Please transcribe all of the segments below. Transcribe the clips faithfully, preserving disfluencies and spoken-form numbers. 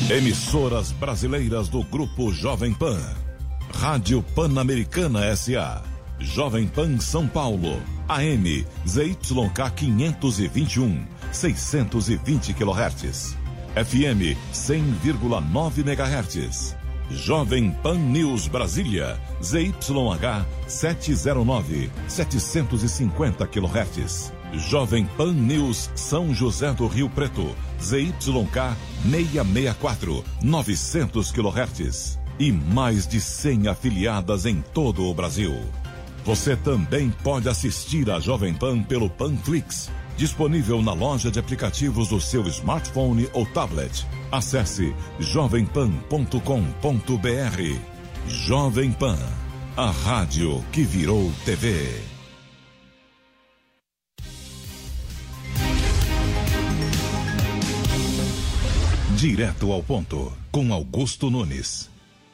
Emissoras brasileiras do Grupo Jovem Pan. Rádio Pan-Americana S A. Jovem Pan São Paulo. A M Z Y K quinhentos e vinte e um, seiscentos e vinte quilohertz. F M cem vírgula nove megahertz. Jovem Pan News Brasília. Z Y H setecentos e nove, setecentos e cinquenta quilohertz. Jovem Pan News São José do Rio Preto. Z Y K seiscentos e sessenta e quatro, novecentos quilohertz. E mais de cem afiliadas em todo o Brasil. Você também pode assistir a Jovem Pan pelo Panflix, disponível na loja de aplicativos do seu smartphone ou tablet. Acesse jovem pan ponto com ponto b r. Jovem Pan, a rádio que virou T V. Direto ao ponto, com Augusto Nunes.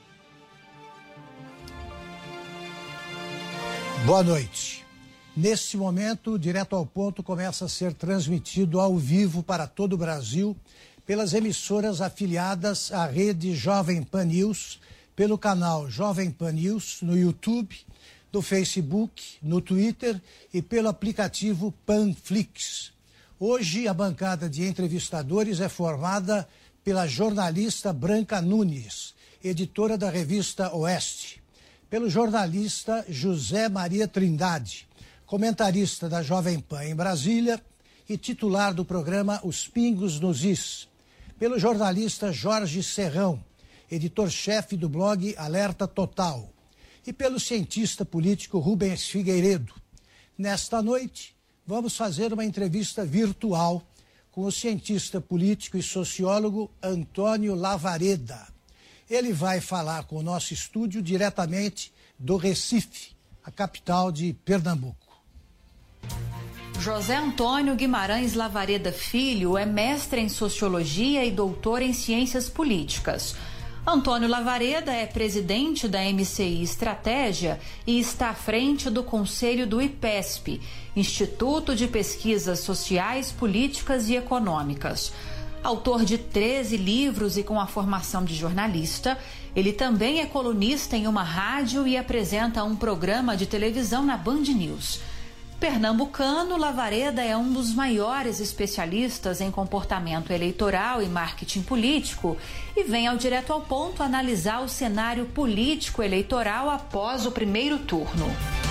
Boa noite. Neste momento, Direto ao Ponto começa a ser transmitido ao vivo para todo o Brasil pelas emissoras afiliadas à rede Jovem Pan News, pelo canal Jovem Pan News no YouTube, no Facebook, no Twitter e pelo aplicativo Panflix. Hoje, a bancada de entrevistadores é formada pela jornalista Branca Nunes, editora da revista Oeste, pelo jornalista José Maria Trindade, comentarista da Jovem Pan em Brasília e titular do programa Os Pingos nos Is, pelo jornalista Jorge Serrão, editor-chefe do blog Alerta Total, e pelo cientista político Rubens Figueiredo. Nesta noite, vamos fazer uma entrevista virtual com o cientista político e sociólogo Antônio Lavareda. Ele vai falar com o nosso estúdio diretamente do Recife, a capital de Pernambuco. José Antônio Guimarães Lavareda Filho é mestre em Sociologia e doutor em Ciências Políticas. Antônio Lavareda é presidente da M C I Estratégia e está à frente do Conselho do IPESP, Instituto de Pesquisas Sociais, Políticas e Econômicas. Autor de treze livros e com a formação de jornalista, ele também é colunista em uma rádio e apresenta um programa de televisão na Band News. Pernambucano, Lavareda é um dos maiores especialistas em comportamento eleitoral e marketing político e vem ao Direto ao Ponto analisar o cenário político eleitoral após o primeiro turno.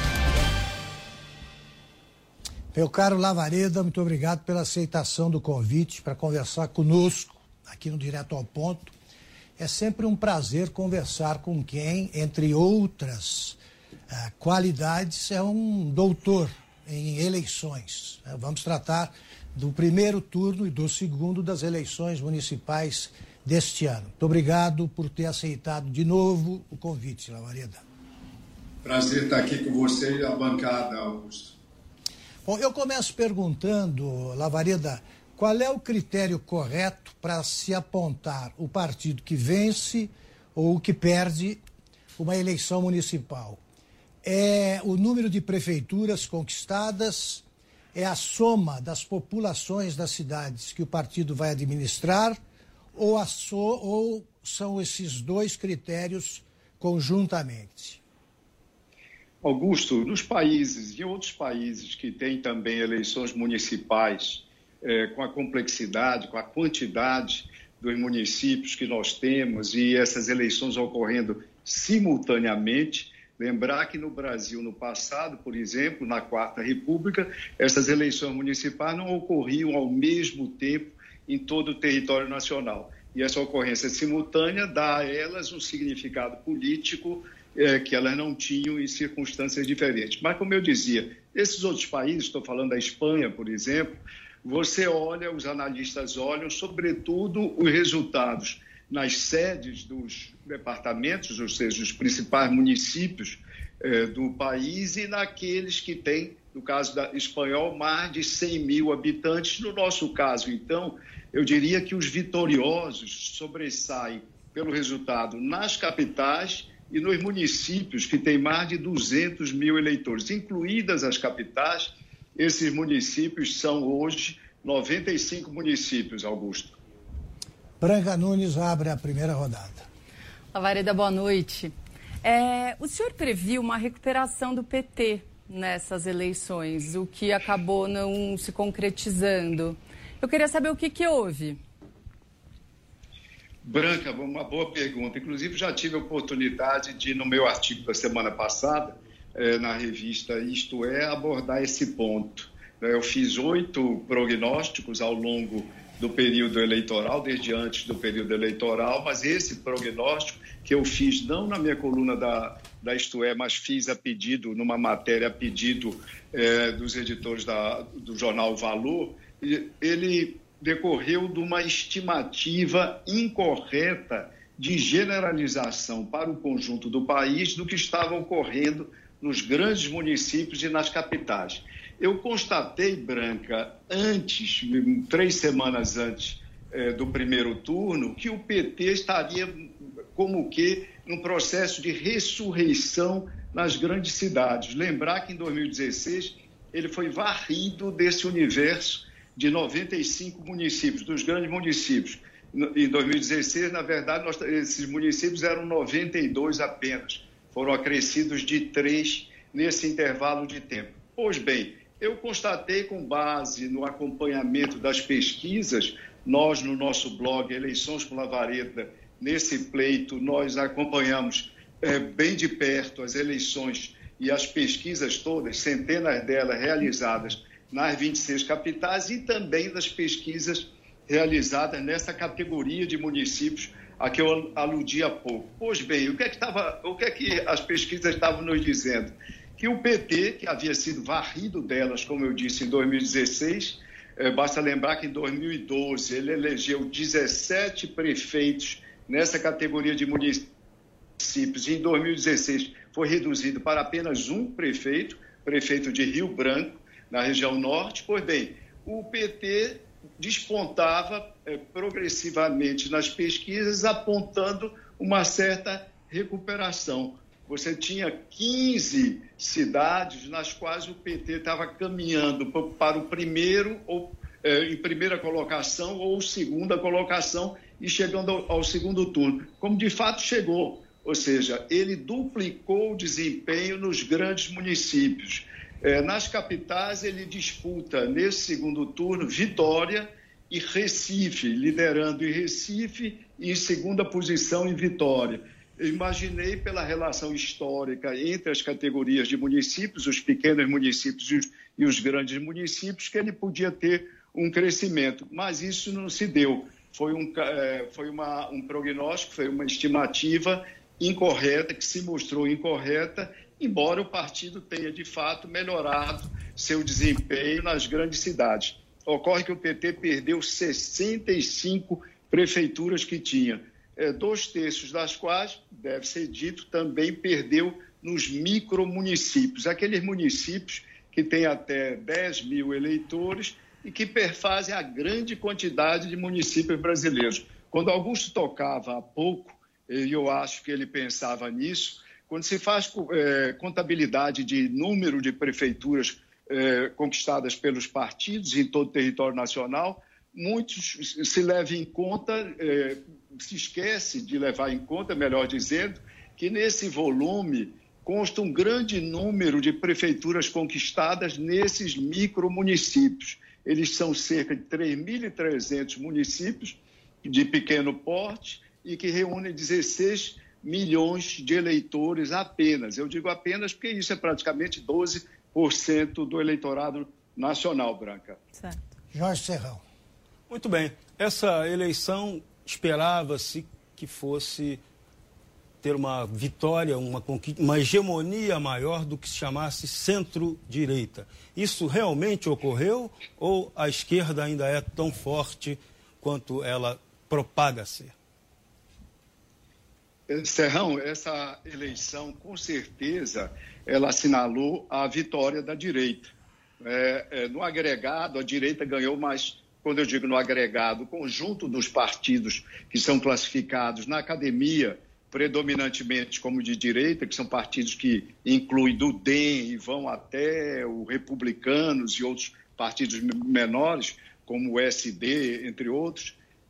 Meu caro Lavareda, muito obrigado pela aceitação do convite para conversar conosco aqui no Direto ao Ponto. É sempre um prazer conversar com quem, entre outras uh, qualidades, é um doutor em eleições. Vamos tratar do primeiro turno e do segundo das eleições municipais deste ano. Muito obrigado por ter aceitado de novo o convite, Lavareda. Prazer estar aqui com você e a bancada, Augusto. Bom, eu começo perguntando, Lavareda, qual é o critério correto para se apontar o partido que vence ou que perde uma eleição municipal? É o número de prefeituras conquistadas, é a soma das populações das cidades que o partido vai administrar, ou, a so, ou são esses dois critérios conjuntamente? Augusto, nos países e outros países que têm também eleições municipais, é, com a complexidade, com a quantidade dos municípios que nós temos e essas eleições ocorrendo simultaneamente, lembrar que no Brasil, no passado, por exemplo, na Quarta República, essas eleições municipais não ocorriam ao mesmo tempo em todo o território nacional. E essa ocorrência simultânea dá a elas um significado político é, que elas não tinham em circunstâncias diferentes. Mas, como eu dizia, esses outros países, estou falando da Espanha, por exemplo, você olha, os analistas olham, sobretudo, os resultados nas sedes dos departamentos, ou seja, os principais municípios eh, do país e naqueles que têm, no caso da espanhol, mais de cem mil habitantes. No nosso caso, então, eu diria que os vitoriosos sobressaem pelo resultado nas capitais e nos municípios que têm mais de duzentos mil eleitores. Incluídas as capitais, esses municípios são hoje noventa e cinco municípios, Augusto. Branca Nunes abre a primeira rodada. Lavareda, boa noite. É, o senhor previu uma recuperação do P T nessas eleições, o que acabou não se concretizando. Eu queria saber o que, que houve. Branca, uma boa pergunta. Inclusive, já tive a oportunidade de, no meu artigo da semana passada, eh, na revista Isto É, abordar esse ponto. Eu fiz oito prognósticos ao longo do período eleitoral, desde antes do período eleitoral, mas esse prognóstico que eu fiz, não na minha coluna da, da Isto É, mas fiz a pedido, numa matéria a pedido eh, dos editores da, do jornal Valor, ele decorreu de uma estimativa incorreta de generalização para o conjunto do país do que estava ocorrendo nos grandes municípios e nas capitais. Eu constatei, Branca, antes, três semanas antes eh, do primeiro turno, que o P T estaria como que num processo de ressurreição nas grandes cidades. Lembrar que em dois mil e dezesseis ele foi varrido desse universo de noventa e cinco municípios, dos grandes municípios. Em dois mil e dezesseis, na verdade, nós, esses municípios eram noventa e dois apenas. Foram acrescidos de três nesse intervalo de tempo. Pois bem, eu constatei, com base no acompanhamento das pesquisas, nós no nosso blog Eleições com Lavareda, nesse pleito, nós acompanhamos é, bem de perto as eleições e as pesquisas todas, centenas delas realizadas nas vinte e seis capitais e também das pesquisas realizadas nessa categoria de municípios a que eu aludi há pouco. Pois bem, o que é que, tava, o que, é que as pesquisas estavam nos dizendo? Que o P T, que havia sido varrido delas, como eu disse, em dois mil e dezesseis, eh, basta lembrar que em dois mil e doze ele elegeu dezessete prefeitos nessa categoria de municípios, e em dois mil e dezesseis foi reduzido para apenas um prefeito, prefeito de Rio Branco, na região norte. Pois bem, o P T despontava eh, progressivamente nas pesquisas, apontando uma certa recuperação. Você tinha quinze cidades nas quais o P T estava caminhando para o primeiro, ou eh, em primeira colocação, ou segunda colocação, e chegando ao, ao segundo turno, como de fato chegou. Ou seja, ele duplicou o desempenho nos grandes municípios. É, nas capitais, ele disputa, nesse segundo turno, Vitória e Recife, liderando em Recife e em segunda posição em Vitória. Eu imaginei, pela relação histórica entre as categorias de municípios, os pequenos municípios e os, e os grandes municípios, que ele podia ter um crescimento, mas isso não se deu. Foi um, é, foi uma, um prognóstico, foi uma estimativa incorreta, que se mostrou incorreta, embora o partido tenha, de fato, melhorado seu desempenho nas grandes cidades. Ocorre que o P T perdeu sessenta e cinco prefeituras que tinha, é, dois terços das quais, deve ser dito, também perdeu nos micromunicípios, aqueles municípios que têm até dez mil eleitores e que perfazem a grande quantidade de municípios brasileiros. Quando Augusto tocava há pouco, e eu acho que ele pensava nisso, quando se faz é, contabilidade de número de prefeituras é, conquistadas pelos partidos em todo o território nacional, muitos se levam em conta, é, se esquece de levar em conta, melhor dizendo, que nesse volume consta um grande número de prefeituras conquistadas nesses micromunicípios. Eles são cerca de três mil e trezentos municípios de pequeno porte e que reúnem dezesseis milhões de eleitores apenas. Eu digo apenas porque isso é praticamente doze por cento do eleitorado nacional, Branca. Certo. Jorge Serrão. Muito bem. Essa eleição esperava-se que fosse ter uma vitória, uma, uma hegemonia maior do que se chamasse centro-direita. Isso realmente ocorreu ou a esquerda ainda é tão forte quanto ela propaga ser? Serrão, essa eleição, com certeza, ela assinalou a vitória da direita. É, é, no agregado, a direita ganhou mais, quando eu digo no agregado, o conjunto dos partidos que são classificados na academia, predominantemente como de direita, que são partidos que incluem do D E M e vão até o Republicanos e outros partidos menores, como o S D, entre outros,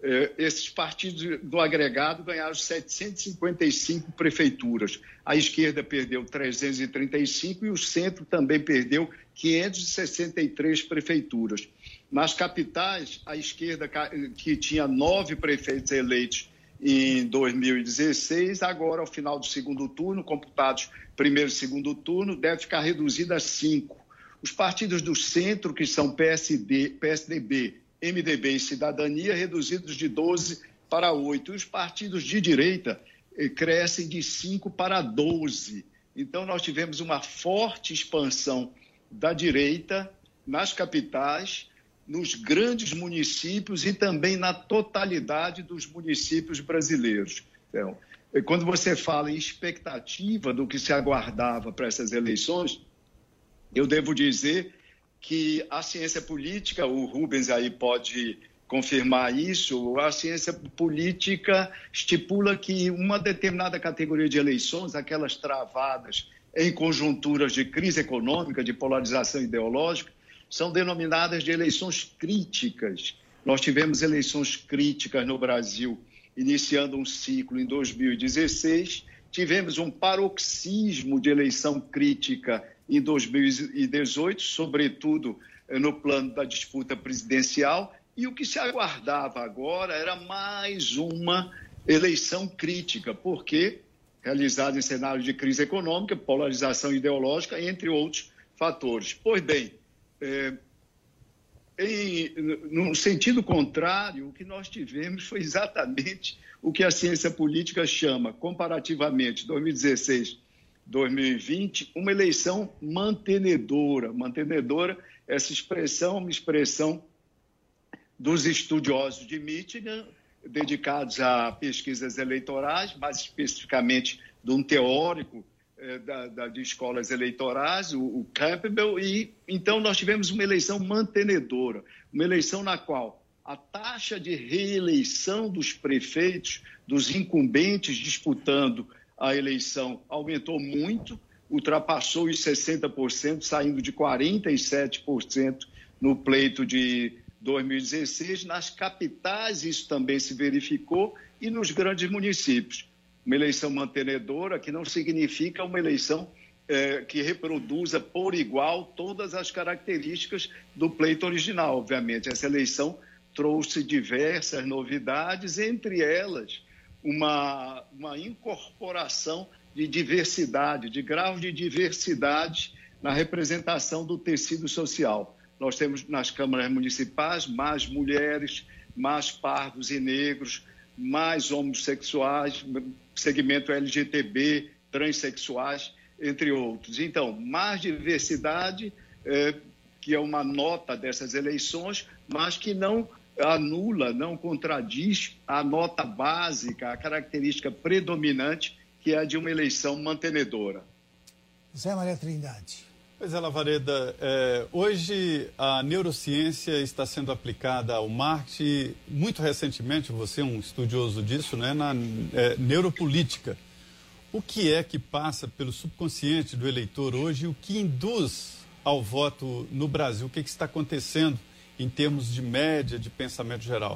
Esses partidos do agregado ganharam setecentas e cinquenta e cinco prefeituras. A esquerda perdeu trezentas e trinta e cinco e o centro também perdeu quinhentas e sessenta e três prefeituras. Nas capitais, a esquerda, que tinha nove prefeitos eleitos em dois mil e dezesseis, agora, ao final do segundo turno, computados primeiro e segundo turno, deve ficar reduzida a cinco. Os partidos do centro, que são P S D, P S D B, M D B e Cidadania, reduzidos de doze para oito. E os partidos de direita eh, crescem de cinco para doze. Então, nós tivemos uma forte expansão da direita nas capitais, nos grandes municípios e também na totalidade dos municípios brasileiros. Então, quando você fala em expectativa do que se aguardava para essas eleições, eu devo dizer que a ciência política, o Rubens aí pode confirmar isso, a ciência política estipula que uma determinada categoria de eleições, aquelas travadas em conjunturas de crise econômica, de polarização ideológica, são denominadas de eleições críticas. Nós tivemos eleições críticas no Brasil, iniciando um ciclo em dois mil e dezesseis, tivemos um paroxismo de eleição crítica em dois mil e dezoito, sobretudo no plano da disputa presidencial, e o que se aguardava agora era mais uma eleição crítica, porque realizada em cenário de crise econômica, polarização ideológica, entre outros fatores. Pois bem, é, em, no sentido contrário, o que nós tivemos foi exatamente o que a ciência política chama, comparativamente, dois mil e dezesseis, dois mil e vinte, uma eleição mantenedora. Mantenedora, essa expressão, uma expressão dos estudiosos de Michigan, dedicados a pesquisas eleitorais, mais especificamente de um teórico eh, da, da, de escolas eleitorais, o, o Campbell, e então nós tivemos uma eleição mantenedora, uma eleição na qual a taxa de reeleição dos prefeitos, dos incumbentes disputando a eleição, aumentou muito, ultrapassou os sessenta por cento, saindo de quarenta e sete por cento no pleito de dois mil e dezesseis. Nas capitais isso também se verificou e nos grandes municípios. Uma eleição mantenedora, que não significa uma eleição eh, que reproduza por igual todas as características do pleito original. Obviamente, essa eleição trouxe diversas novidades, entre elas uma, uma incorporação de diversidade, de grau de diversidade na representação do tecido social. Nós temos nas câmaras municipais mais mulheres, mais pardos e negros, mais homossexuais, segmento L G B T, transexuais, entre outros. Então, mais diversidade, eh, que é uma nota dessas eleições, mas que não anula, não contradiz a nota básica, a característica predominante, que é a de uma eleição mantenedora. Zé Maria Trindade. Pois é, Lavareda, é, hoje a neurociência está sendo aplicada ao marketing, muito recentemente, você é um estudioso disso, né, na é, neuropolítica. O que é que passa pelo subconsciente do eleitor hoje e o que induz ao voto no Brasil? O que, que está acontecendo em termos de média, de pensamento geral?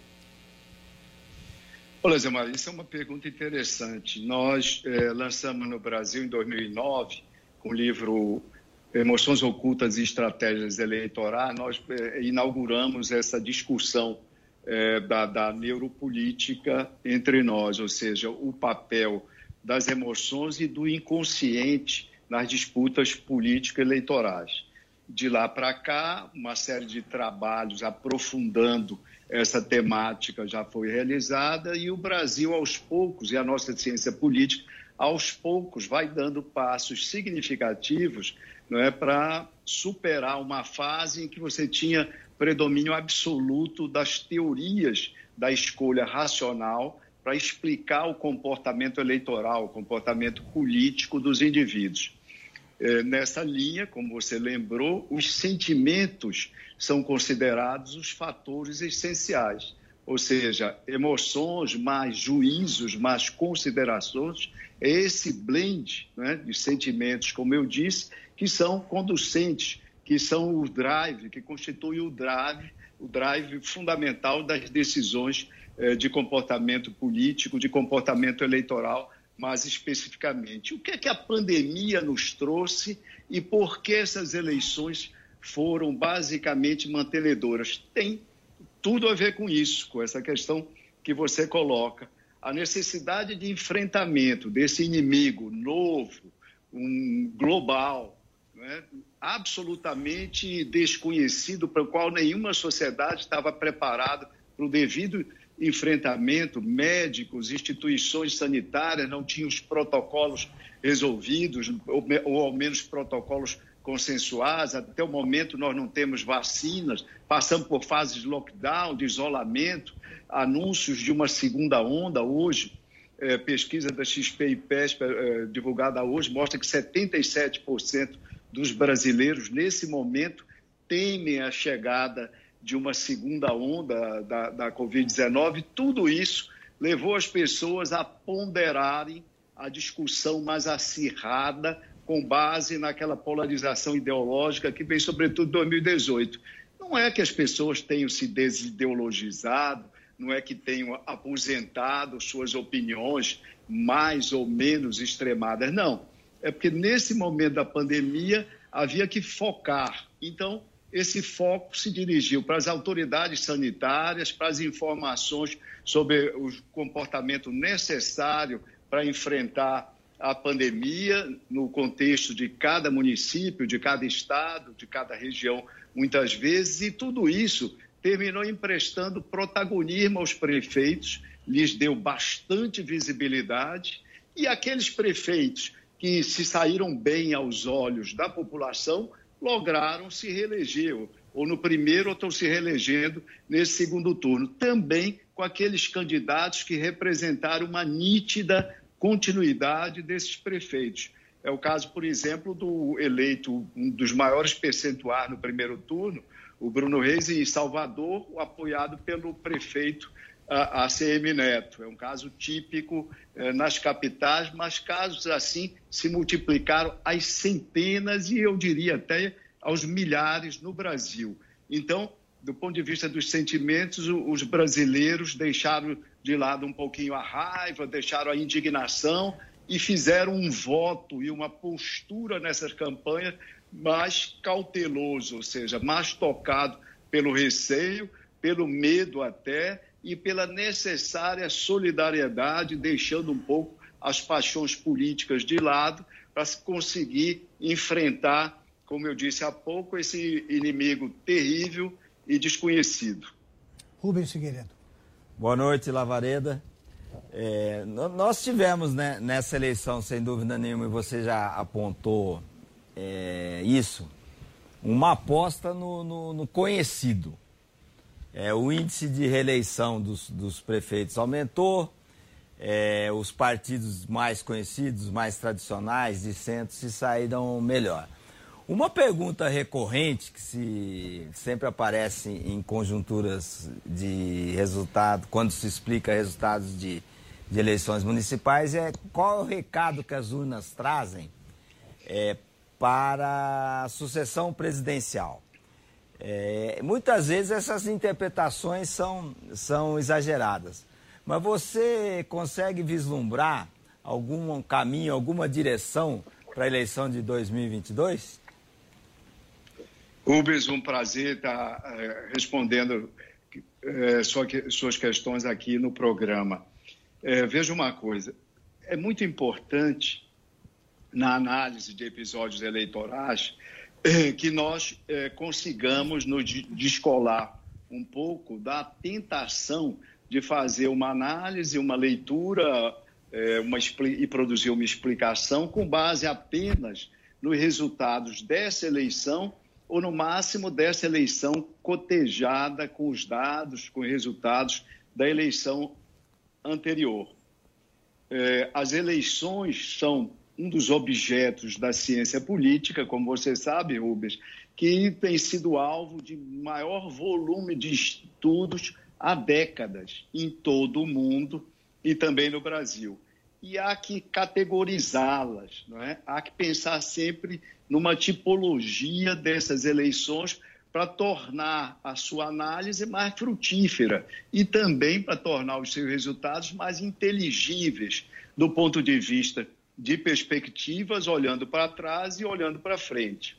Olha, Zé Maria, isso é uma pergunta interessante. Nós é, lançamos no Brasil em dois mil e nove, com o livro Emoções Ocultas e Estratégias Eleitorais, nós eh, inauguramos essa discussão eh, da, da neuropolítica entre nós, ou seja, o papel das emoções e do inconsciente nas disputas político-eleitorais. De lá para cá, uma série de trabalhos aprofundando essa temática já foi realizada e o Brasil, aos poucos, e a nossa ciência política, aos poucos, vai dando passos significativos, não é, para superar uma fase em que você tinha predomínio absoluto das teorias da escolha racional para explicar o comportamento eleitoral, o comportamento político dos indivíduos. É, nessa linha, como você lembrou, os sentimentos são considerados os fatores essenciais, ou seja, emoções mais juízos, mais considerações, é esse blend, né, de sentimentos, como eu disse, que são conducentes, que são o drive, que constitui o drive o drive fundamental das decisões eh, de comportamento político, de comportamento eleitoral, mais especificamente. O que é que a pandemia nos trouxe e por que essas eleições foram basicamente mantenedoras? Tem tudo a ver com isso, com essa questão que você coloca. A necessidade de enfrentamento desse inimigo novo, um global, né, absolutamente desconhecido, para o qual nenhuma sociedade estava preparada para o devido enfrentamento. Médicos, instituições sanitárias não tinham os protocolos resolvidos, ou, ou ao menos protocolos consensuais. Até o momento nós não temos vacinas, passamos por fases de lockdown, de isolamento, anúncios de uma segunda onda hoje. É, pesquisa da X P e PESP é, divulgada hoje mostra que setenta e sete por cento dos brasileiros, nesse momento, temem a chegada de uma segunda onda da, da covid dezenove. Tudo isso levou as pessoas a ponderarem a discussão mais acirrada com base naquela polarização ideológica que vem, sobretudo, em dois mil e dezoito. Não é que as pessoas tenham se desideologizado, não é que tenham aposentado suas opiniões mais ou menos extremadas, não. É porque, nesse momento da pandemia, havia que focar. Então, esse foco se dirigiu para as autoridades sanitárias, para as informações sobre o comportamento necessário para enfrentar a pandemia no contexto de cada município, de cada estado, de cada região, muitas vezes, e tudo isso terminou emprestando protagonismo aos prefeitos, lhes deu bastante visibilidade, e aqueles prefeitos que se saíram bem aos olhos da população lograram se reeleger, ou no primeiro, ou estão se reelegendo nesse segundo turno. Também com aqueles candidatos que representaram uma nítida continuidade desses prefeitos. É o caso, por exemplo, do eleito, um dos maiores percentuais no primeiro turno, o Bruno Reis, em Salvador, apoiado pelo prefeito A C M Neto. É um caso típico eh, nas capitais, mas casos assim se multiplicaram às centenas e, eu diria, até aos milhares no Brasil. Então, do ponto de vista dos sentimentos, os brasileiros deixaram de lado um pouquinho a raiva, deixaram a indignação e fizeram um voto e uma postura nessas campanhas mais cauteloso, ou seja, mais tocado pelo receio, pelo medo até, e pela necessária solidariedade, deixando um pouco as paixões políticas de lado para se conseguir enfrentar, como eu disse há pouco, esse inimigo terrível e desconhecido. Rubens Figueiredo. Boa noite, Lavareda. É, nós tivemos, né, nessa eleição, sem dúvida nenhuma, e você já apontou é, isso, uma aposta no, no, no conhecido. É, o índice de reeleição dos, dos prefeitos aumentou, é, os partidos mais conhecidos, mais tradicionais, de centro, se saíram melhor. Uma pergunta recorrente que se, sempre aparece em conjunturas de resultado, quando se explica resultados de, de eleições municipais, é qual é o recado que as urnas trazem é, para a sucessão presidencial. É, muitas vezes essas interpretações são, são exageradas, mas você consegue vislumbrar algum caminho, alguma direção para a eleição de dois mil e vinte e dois? Rubens, um prazer estar é, respondendo é, sua, suas questões aqui no programa. É, veja uma coisa, é muito importante na análise de episódios eleitorais que nós eh, consigamos nos descolar um pouco da tentação de fazer uma análise, uma leitura eh, uma, e produzir uma explicação com base apenas nos resultados dessa eleição ou, no máximo, dessa eleição cotejada com os dados, com os resultados da eleição anterior. Eh, as eleições são um dos objetos da ciência política, como você sabe, Rubens, que tem sido alvo de maior volume de estudos há décadas em todo o mundo e também no Brasil. E há que categorizá-las, não é? Há que pensar sempre numa tipologia dessas eleições para tornar a sua análise mais frutífera e também para tornar os seus resultados mais inteligíveis do ponto de vista de perspectivas, olhando para trás e olhando para frente.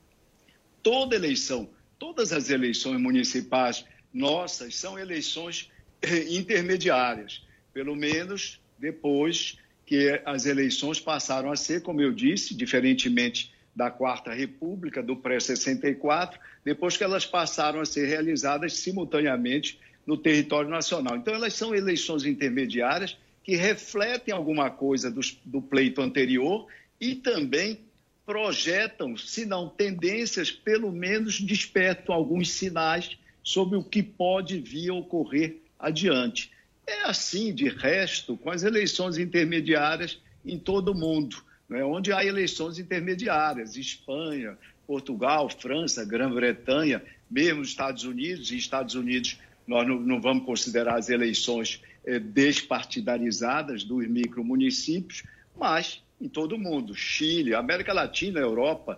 Toda eleição, todas as eleições municipais nossas são eleições intermediárias, pelo menos depois que as eleições passaram a ser, como eu disse, diferentemente da Quarta República, do pré-sessenta e quatro, depois que elas passaram a ser realizadas simultaneamente no território nacional. Então, elas são eleições intermediárias que refletem alguma coisa do, do pleito anterior e também projetam, se não tendências, pelo menos despertam alguns sinais sobre o que pode vir a ocorrer adiante. É assim, de resto, com as eleições intermediárias em todo o mundo, né, onde há eleições intermediárias, Espanha, Portugal, França, Grã-Bretanha, mesmo Estados Unidos, e Estados Unidos nós não, não vamos considerar as eleições eh, despartidarizadas dos micromunicípios, mas em todo o mundo, Chile, América Latina, Europa,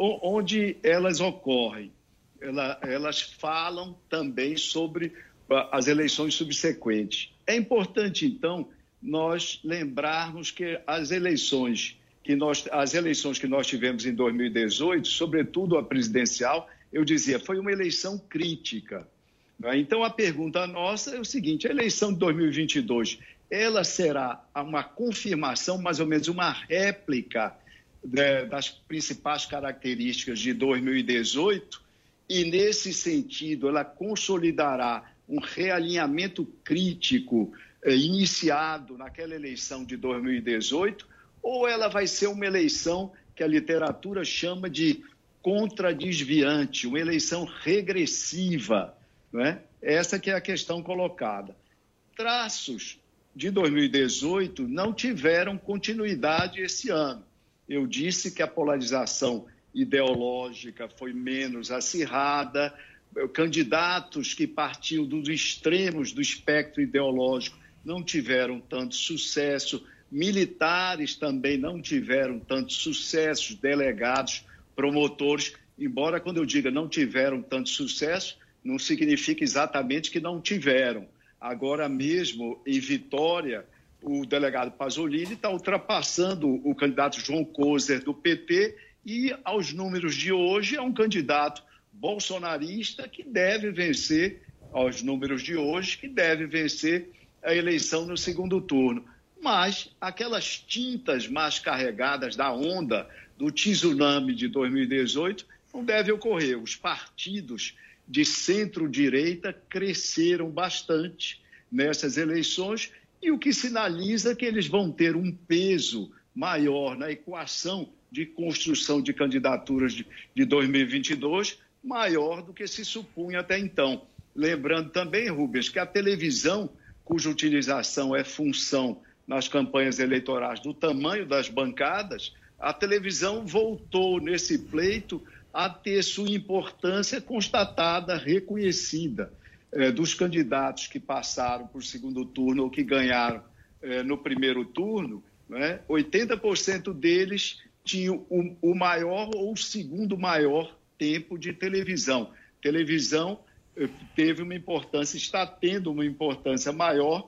onde elas ocorrem. Ela, elas falam também sobre as eleições subsequentes. É importante, então, nós lembrarmos que as eleições que nós, as eleições que nós tivemos em dois mil e dezoito, sobretudo a presidencial, eu dizia, foi uma eleição crítica. Então, a pergunta nossa é o seguinte, a eleição de dois mil e vinte e dois, ela será uma confirmação, mais ou menos uma réplica de, das principais características de dois mil e dezoito, e, nesse sentido, ela consolidará um realinhamento crítico eh, iniciado naquela eleição de dois mil e dezoito, ou ela vai ser uma eleição que a literatura chama de contradesviante, uma eleição regressiva, não é? Essa que é a questão colocada. Traços de dois mil e dezoito não tiveram continuidade esse ano. Eu disse que a polarização ideológica foi menos acirrada, candidatos que partiam dos extremos do espectro ideológico não tiveram tanto sucesso, militares também não tiveram tanto sucesso, delegados, promotores, embora quando eu diga não tiveram tanto sucesso, não significa exatamente que não tiveram. Agora mesmo, em Vitória, o delegado Pasolini está ultrapassando o candidato João Coser do P T e, aos números de hoje, é um candidato bolsonarista que deve vencer, aos números de hoje, que deve vencer a eleição no segundo turno. Mas aquelas tintas mais carregadas da onda do tsunami de dois mil e dezoito não devem ocorrer. Os partidos de centro-direita cresceram bastante nessas eleições e o que sinaliza que eles vão ter um peso maior na equação de construção de candidaturas de, de dois mil e vinte e dois, maior do que se supunha até então. Lembrando também, Rubens, que a televisão, cuja utilização é função nas campanhas eleitorais do tamanho das bancadas, a televisão voltou nesse pleito a ter sua importância constatada, reconhecida, eh, dos candidatos que passaram para o segundo turno ou que ganharam eh, no primeiro turno, né, oitenta por cento deles tinham o, o maior ou o segundo maior tempo de televisão. Televisão eh, teve uma importância, está tendo uma importância maior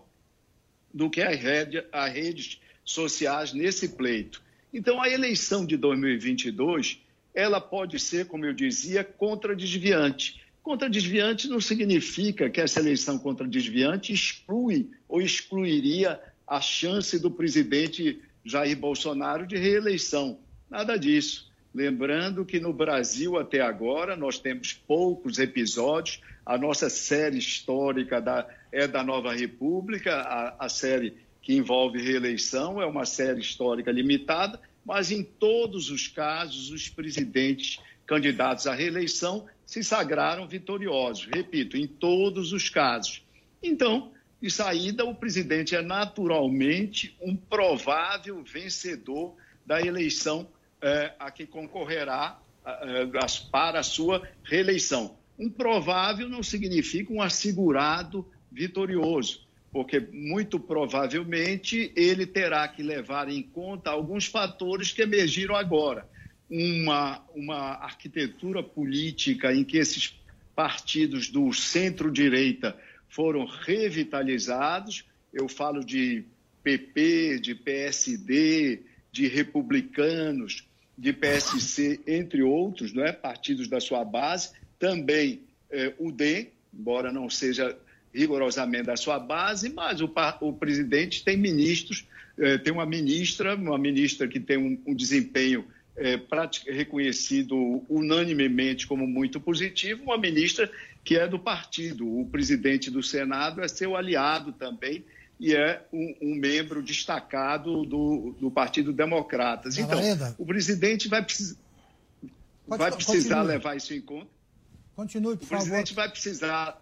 do que as redes, as redes sociais nesse pleito. Então, a eleição de dois mil e vinte e dois, ela pode ser, como eu dizia, contradesviante. Contradesviante não significa que essa eleição contradesviante exclui ou excluiria a chance do presidente Jair Bolsonaro de reeleição. Nada disso. Lembrando que no Brasil, até agora, nós temos poucos episódios. A nossa série histórica da, é da Nova República, a, a série que envolve reeleição, é uma série histórica limitada, mas em todos os casos, os presidentes candidatos à reeleição se sagraram vitoriosos. Repito, em todos os casos. Então, de saída, o presidente é naturalmente um provável vencedor da eleição é, a que concorrerá é, para a sua reeleição. Um provável não significa um assegurado vitorioso, porque muito provavelmente ele terá que levar em conta alguns fatores que emergiram agora. uma, uma arquitetura política em que esses partidos do centro-direita foram revitalizados. Eu falo de P P, de P S D, de republicanos, de P S C, entre outros, não é? Partidos da sua base. Também eh, o D E M, embora não seja rigorosamente da sua base, mas o, o presidente tem ministros, eh, tem uma ministra, uma ministra que tem um, um desempenho eh, reconhecido unanimemente como muito positivo, uma ministra que é do partido. O presidente do Senado é seu aliado também e é um, um membro destacado do, do Partido Democratas. Então, o presidente vai, precis... vai precisar continue. levar isso em conta. Continue, por o favor. O presidente vai precisar...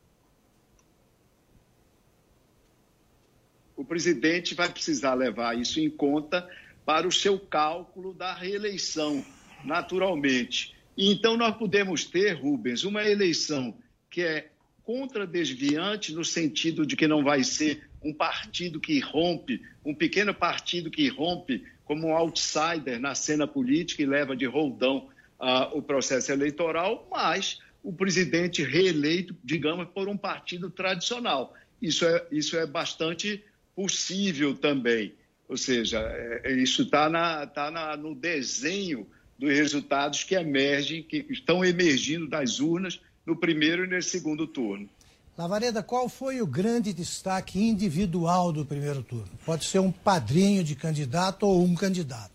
O presidente vai precisar levar isso em conta para o seu cálculo da reeleição, naturalmente. E então nós podemos ter, Rubens, uma eleição que é contradesviante no sentido de que não vai ser um partido que rompe, um pequeno partido que rompe como um outsider na cena política e leva de roldão uh, o processo eleitoral, mas o presidente reeleito, digamos, por um partido tradicional. Isso é, isso é bastante possível também. Ou seja, é, isso está na, tá na, no desenho dos resultados que emergem, que estão emergindo das urnas no primeiro e no segundo turno. Lavareda, qual foi o grande destaque individual do primeiro turno? Pode ser um padrinho de candidato ou um candidato.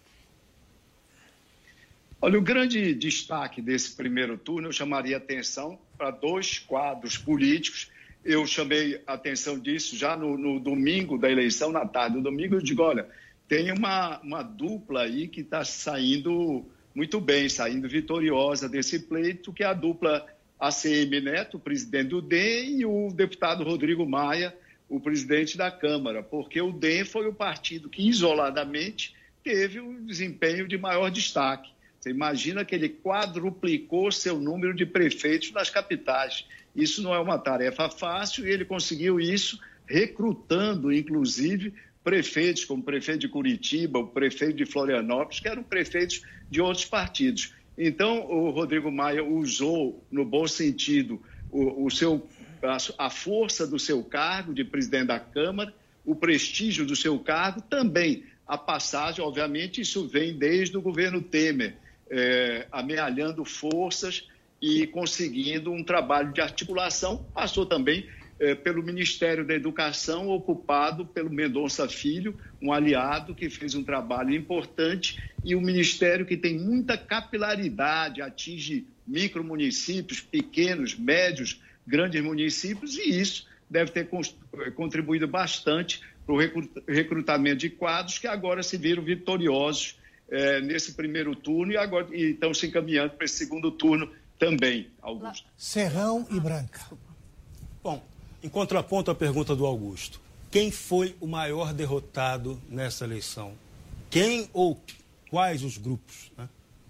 Olha, o grande destaque desse primeiro turno, eu chamaria atenção para dois quadros políticos. Eu chamei a atenção disso já no, no domingo da eleição, na tarde do domingo. Eu digo, olha, tem uma, uma dupla aí que está saindo muito bem, saindo vitoriosa desse pleito, que é a dupla A C M Neto, o presidente do D E M, e o deputado Rodrigo Maia, o presidente da Câmara, porque o D E M foi o partido que, isoladamente, teve um desempenho de maior destaque. Você imagina que ele quadruplicou seu número de prefeitos nas capitais. Isso não é uma tarefa fácil e ele conseguiu isso recrutando, inclusive, prefeitos, como o prefeito de Curitiba, o prefeito de Florianópolis, que eram prefeitos de outros partidos. Então, o Rodrigo Maia usou, no bom sentido, o, o seu, a, a força do seu cargo de presidente da Câmara, o prestígio do seu cargo, também a passagem, obviamente, isso vem desde o governo Temer, é, amealhando forças e conseguindo um trabalho de articulação. Passou também é, pelo Ministério da Educação, ocupado pelo Mendonça Filho, um aliado que fez um trabalho importante, e um ministério que tem muita capilaridade, atinge micromunicípios, pequenos, médios, grandes municípios, e isso deve ter contribuído bastante para o recrutamento de quadros que agora se viram vitoriosos é, nesse primeiro turno e agora e estão se encaminhando para esse segundo turno também, Augusto. Serrão e Branca. Bom, em contraponto à pergunta do Augusto, quem foi o maior derrotado nessa eleição? Quem ou quais os grupos? Né?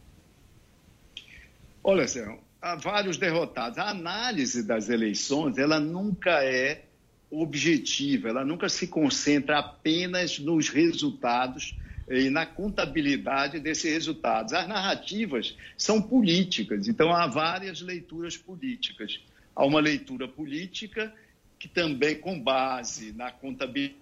Olha, Serrão, há vários derrotados. A análise das eleições, ela nunca é objetiva, ela nunca se concentra apenas nos resultados e na contabilidade desses resultados. As narrativas são políticas, então há várias leituras políticas. Há uma leitura política que também, com base na contabilidade,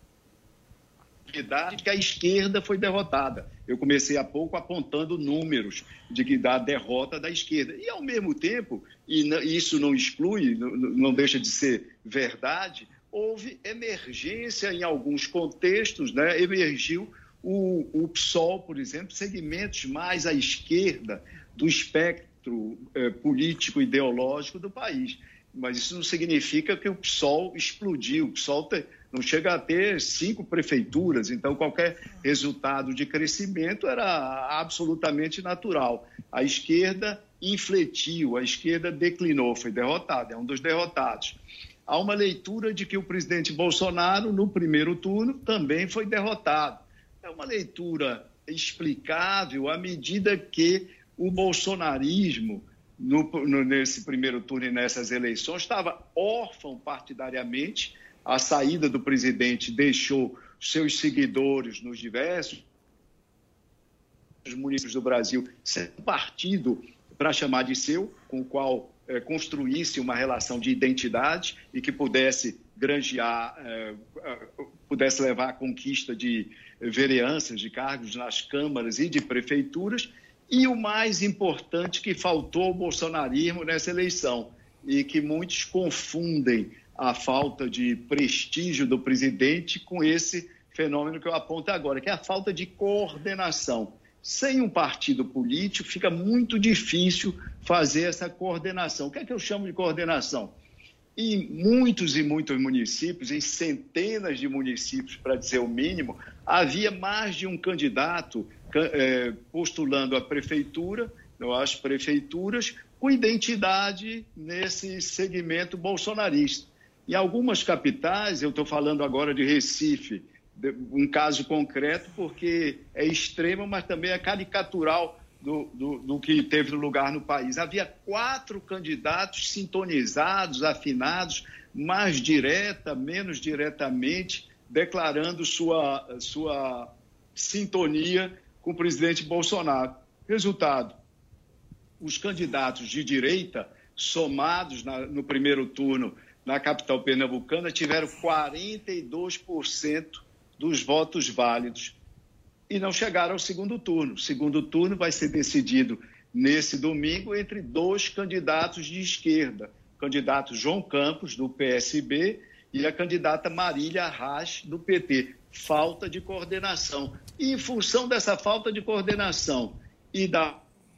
que a esquerda foi derrotada. Eu comecei há pouco apontando números de que da derrota da esquerda. E, ao mesmo tempo, e isso não exclui, não deixa de ser verdade, houve emergência em alguns contextos, né? Emergiu o, o P SOL, por exemplo, segmentos mais à esquerda do espectro eh, político-ideológico do país. Mas isso não significa que o P SOL explodiu. O P SOL te, não chega a ter cinco prefeituras, então qualquer resultado de crescimento era absolutamente natural. A esquerda infletiu, a esquerda declinou, foi derrotada, é um dos derrotados. Há uma leitura de que o presidente Bolsonaro, no primeiro turno, também foi derrotado. É uma leitura explicável à medida que o bolsonarismo, No, no, nesse primeiro turno e nessas eleições, estava órfão partidariamente. A saída do presidente deixou seus seguidores nos diversos municípios do Brasil sem um partido para chamar de seu, com o qual eh, construísse uma relação de identidade e que pudesse granjear, eh, pudesse levar à conquista de vereanças, de cargos nas câmaras e de prefeituras. E o mais importante que faltou ao bolsonarismo nessa eleição, e que muitos confundem a falta de prestígio do presidente com esse fenômeno que eu aponto agora, que é a falta de coordenação. Sem um partido político, fica muito difícil fazer essa coordenação. O que é que eu chamo de coordenação? Em muitos e muitos municípios, em centenas de municípios, para dizer o mínimo, havia mais de um candidato eh, postulando a prefeitura, ou as prefeituras, com identidade nesse segmento bolsonarista. Em algumas capitais, eu estou falando agora de Recife, um caso concreto, porque é extremo, mas também é caricatural do, do, do que teve no lugar no país. Havia quatro candidatos sintonizados, afinados, mais direta, menos diretamente, declarando sua, sua sintonia com o presidente Bolsonaro. Resultado, os candidatos de direita, somados na, no primeiro turno na capital pernambucana, tiveram quarenta e dois por cento dos votos válidos e não chegaram ao segundo turno. O segundo turno vai ser decidido nesse domingo entre dois candidatos de esquerda, o candidato João Campos, do P S B, e a candidata Marília Arraes, do P T. Falta de coordenação. E em função dessa falta de coordenação e da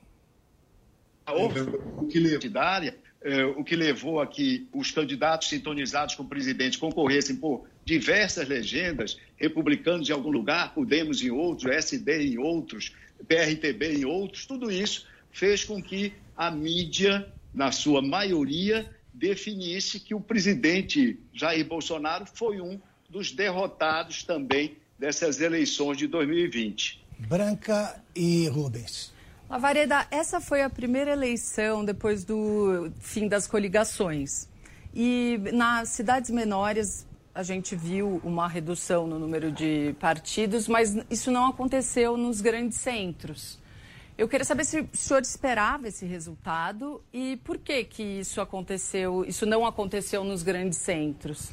o que partidária, eh, o que levou a que os candidatos sintonizados com o presidente concorressem por diversas legendas, republicanos em algum lugar, Podemos em outros, S D em outros, P R T B em outros, tudo isso fez com que a mídia, na sua maioria, definisse que o presidente Jair Bolsonaro foi um dos derrotados também dessas eleições de dois mil e vinte. Branca e Rubens. Lavareda, essa foi a primeira eleição depois do fim das coligações. E nas cidades menores a gente viu uma redução no número de partidos, mas isso não aconteceu nos grandes centros. Eu queria saber se o senhor esperava esse resultado e por que que isso aconteceu, isso não aconteceu nos grandes centros.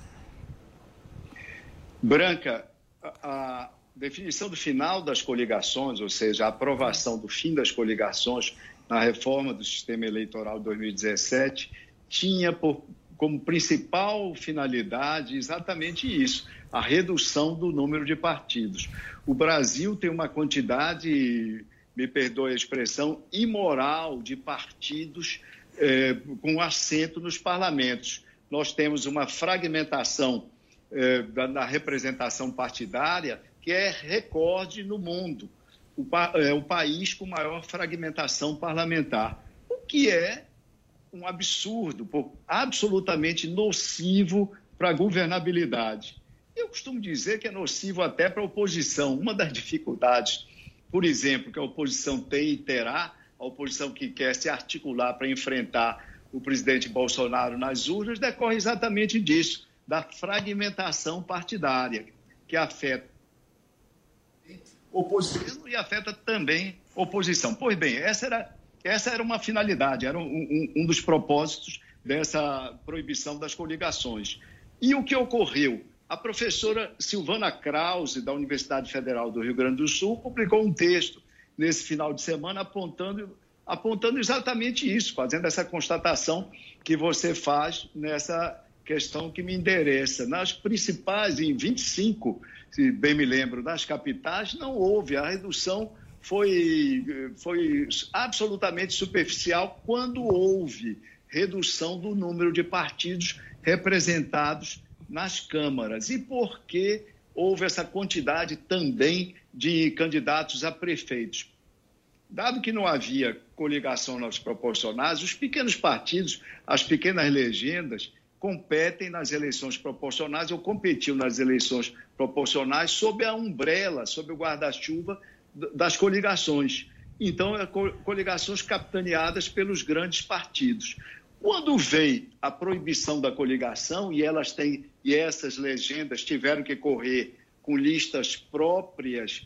Branca, a, a definição do final das coligações, ou seja, a aprovação do fim das coligações na reforma do sistema eleitoral de dois mil e dezessete, tinha por, como principal finalidade exatamente isso, a redução do número de partidos. O Brasil tem uma quantidade, me perdoe a expressão, imoral de partidos eh, com assento nos parlamentos. Nós temos uma fragmentação eh, da, da representação partidária que é recorde no mundo, o, é, o país com maior fragmentação parlamentar, o que é um absurdo, absolutamente nocivo para a governabilidade. Eu costumo dizer que é nocivo até para a oposição. Uma das dificuldades, por exemplo, que a oposição tem e terá, a oposição que quer se articular para enfrentar o presidente Bolsonaro nas urnas, decorre exatamente disso, da fragmentação partidária, que afeta oposição e afeta também oposição. Pois bem, essa era, essa era uma finalidade, era um, um, um dos propósitos dessa proibição das coligações. E o que ocorreu? A professora Silvana Krause, da Universidade Federal do Rio Grande do Sul, publicou um texto nesse final de semana apontando, apontando exatamente isso, fazendo essa constatação que você faz nessa questão que me endereça. Nas principais, em vinte e cinco, se bem me lembro, nas capitais, não houve. A redução foi, foi absolutamente superficial quando houve redução do número de partidos representados nas câmaras. E por que houve essa quantidade também de candidatos a prefeitos? Dado que não havia coligação nas proporcionais, os pequenos partidos, as pequenas legendas, competem nas eleições proporcionais ou competiam nas eleições proporcionais sob a umbrella, sob o guarda-chuva das coligações. Então, é coligações capitaneadas pelos grandes partidos. Quando veio a proibição da coligação, e elas têm, e essas legendas tiveram que correr com listas próprias,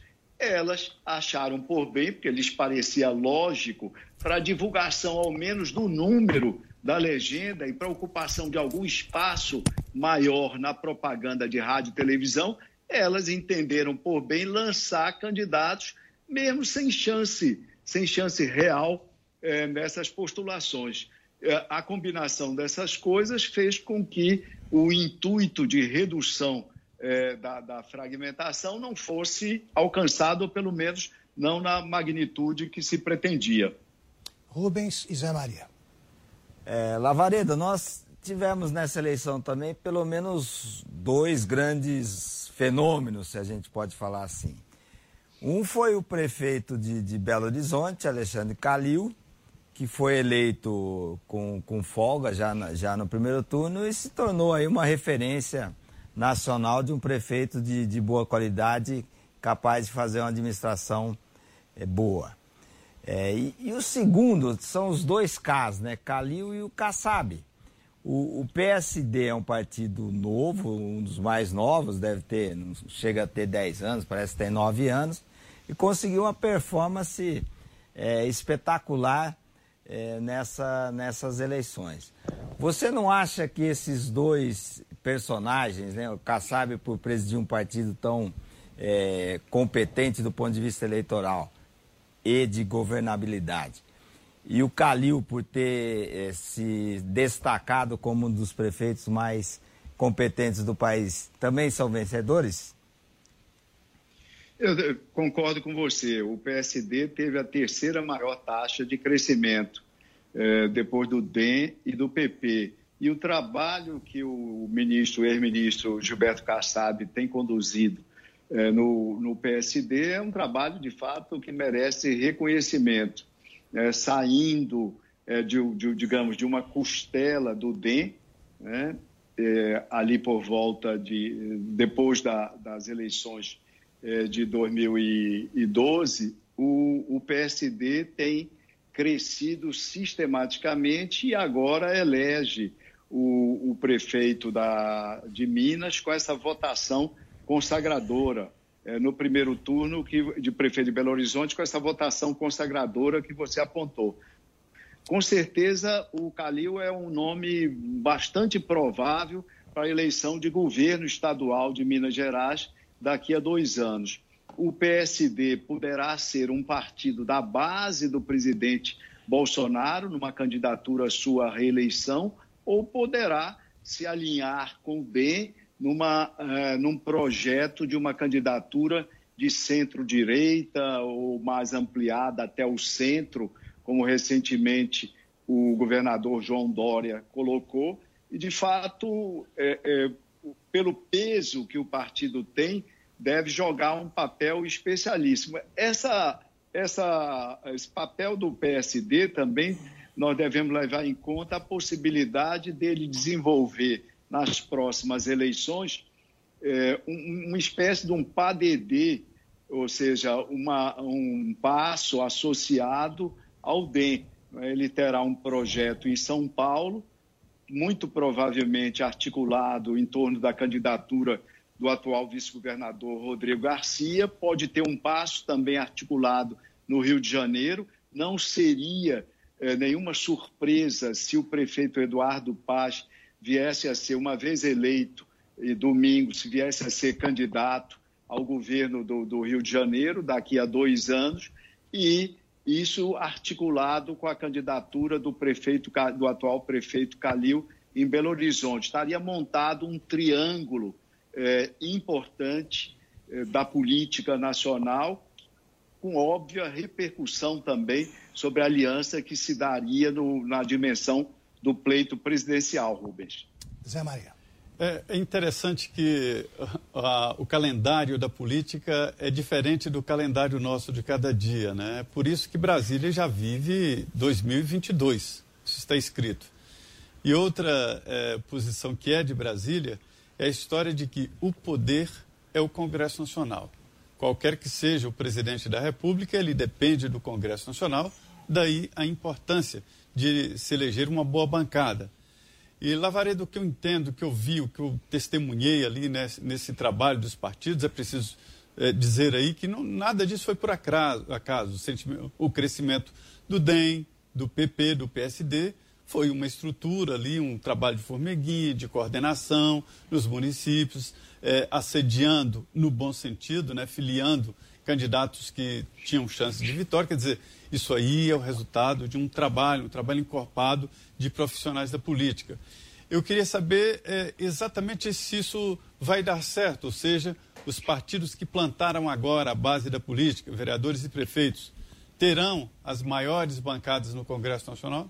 elas acharam por bem, porque lhes parecia lógico, para a divulgação ao menos do número da legenda e para a ocupação de algum espaço maior na propaganda de rádio e televisão, elas entenderam por bem lançar candidatos, mesmo sem chance, sem chance real é, nessas postulações. É, a combinação dessas coisas fez com que o intuito de redução é, da, da fragmentação não fosse alcançado, ou pelo menos não na magnitude que se pretendia. Rubens e Zé Maria. É, Lavareda, nós tivemos nessa eleição também pelo menos dois grandes fenômenos, se a gente pode falar assim. Um foi o prefeito de, de Belo Horizonte, Alexandre Calil, que foi eleito com, com folga já, na, já no primeiro turno e se tornou aí uma referência nacional de um prefeito de, de boa qualidade, capaz de fazer uma administração é, boa. É, e, e o segundo são os dois Ks, né? Calil e o Kassab. O, o P S D é um partido novo, um dos mais novos, deve ter, não chega a ter dez anos, parece que tem nove anos, e conseguiu uma performance é, espetacular é, nessa, nessas eleições. Você não acha que esses dois personagens, né, o Kassab por presidir um partido tão é, competente do ponto de vista eleitoral e de governabilidade, e o Calil por ter eh, se destacado como um dos prefeitos mais competentes do país, também são vencedores? Eu concordo com você. O P S D teve a terceira maior taxa de crescimento, eh, depois do D E M e do P P. E o trabalho que o ministro, o ex-ministro Gilberto Kassab tem conduzido eh, no, no P S D é um trabalho, de fato, que merece reconhecimento. É, saindo, é, de, de, digamos, de uma costela do D E M, né, é, ali por volta de, depois da, das eleições é, de dois mil e doze, o, o P S D tem crescido sistematicamente e agora elege o, o prefeito da, de Minas com essa votação consagradora. É, no primeiro turno que, de prefeito de Belo Horizonte, com essa votação consagradora que você apontou. Com certeza, o Calil é um nome bastante provável para a eleição de governo estadual de Minas Gerais daqui a dois anos. O P S D poderá ser um partido da base do presidente Bolsonaro, numa candidatura à sua reeleição, ou poderá se alinhar com o D E M Numa, uh, num projeto de uma candidatura de centro-direita ou mais ampliada até o centro, como recentemente o governador João Dória colocou. E, de fato, é, é, pelo peso que o partido tem, deve jogar um papel especialíssimo. Essa, essa, esse papel do P S D também, nós devemos levar em conta a possibilidade dele desenvolver nas próximas eleições, é, um, uma espécie de um P A D D, ou seja, uma, um passo associado ao D E M. Ele terá um projeto em São Paulo, muito provavelmente articulado em torno da candidatura do atual vice-governador Rodrigo Garcia, pode ter um passo também articulado no Rio de Janeiro. Não seria é, nenhuma surpresa se o prefeito Eduardo Paz viesse a ser, uma vez eleito, e domingo, se viesse a ser candidato ao governo do, do Rio de Janeiro, daqui a dois anos, e isso articulado com a candidatura do, prefeito, do atual prefeito Calil em Belo Horizonte. Estaria montado um triângulo é, importante é, da política nacional, com óbvia repercussão também sobre a aliança que se daria no, na dimensão do pleito presidencial, Rubens. Zé Maria. É, é interessante que uh, o calendário da política é diferente do calendário nosso de cada dia, né? Por isso que Brasília já vive dois mil e vinte e dois, isso está escrito. E outra é, posição que é de Brasília é a história de que o poder é o Congresso Nacional. Qualquer que seja o presidente da República, ele depende do Congresso Nacional, daí a importância de se eleger uma boa bancada. E, Lavareda, o que eu entendo, o que eu vi, o que eu testemunhei ali nesse, nesse trabalho dos partidos, é preciso é, dizer aí que não, nada disso foi por acaso. acaso. O, sentimento, o crescimento do D E M, do P P, do P S D, foi uma estrutura ali, um trabalho de formiguinha, de coordenação nos municípios, é, assediando no bom sentido, né, filiando candidatos que tinham chance de vitória. Quer dizer, isso aí é o resultado de um trabalho, um trabalho encorpado de profissionais da política. Eu queria saber é, exatamente se isso vai dar certo, ou seja, os partidos que plantaram agora a base da política, vereadores e prefeitos, terão as maiores bancadas no Congresso Nacional?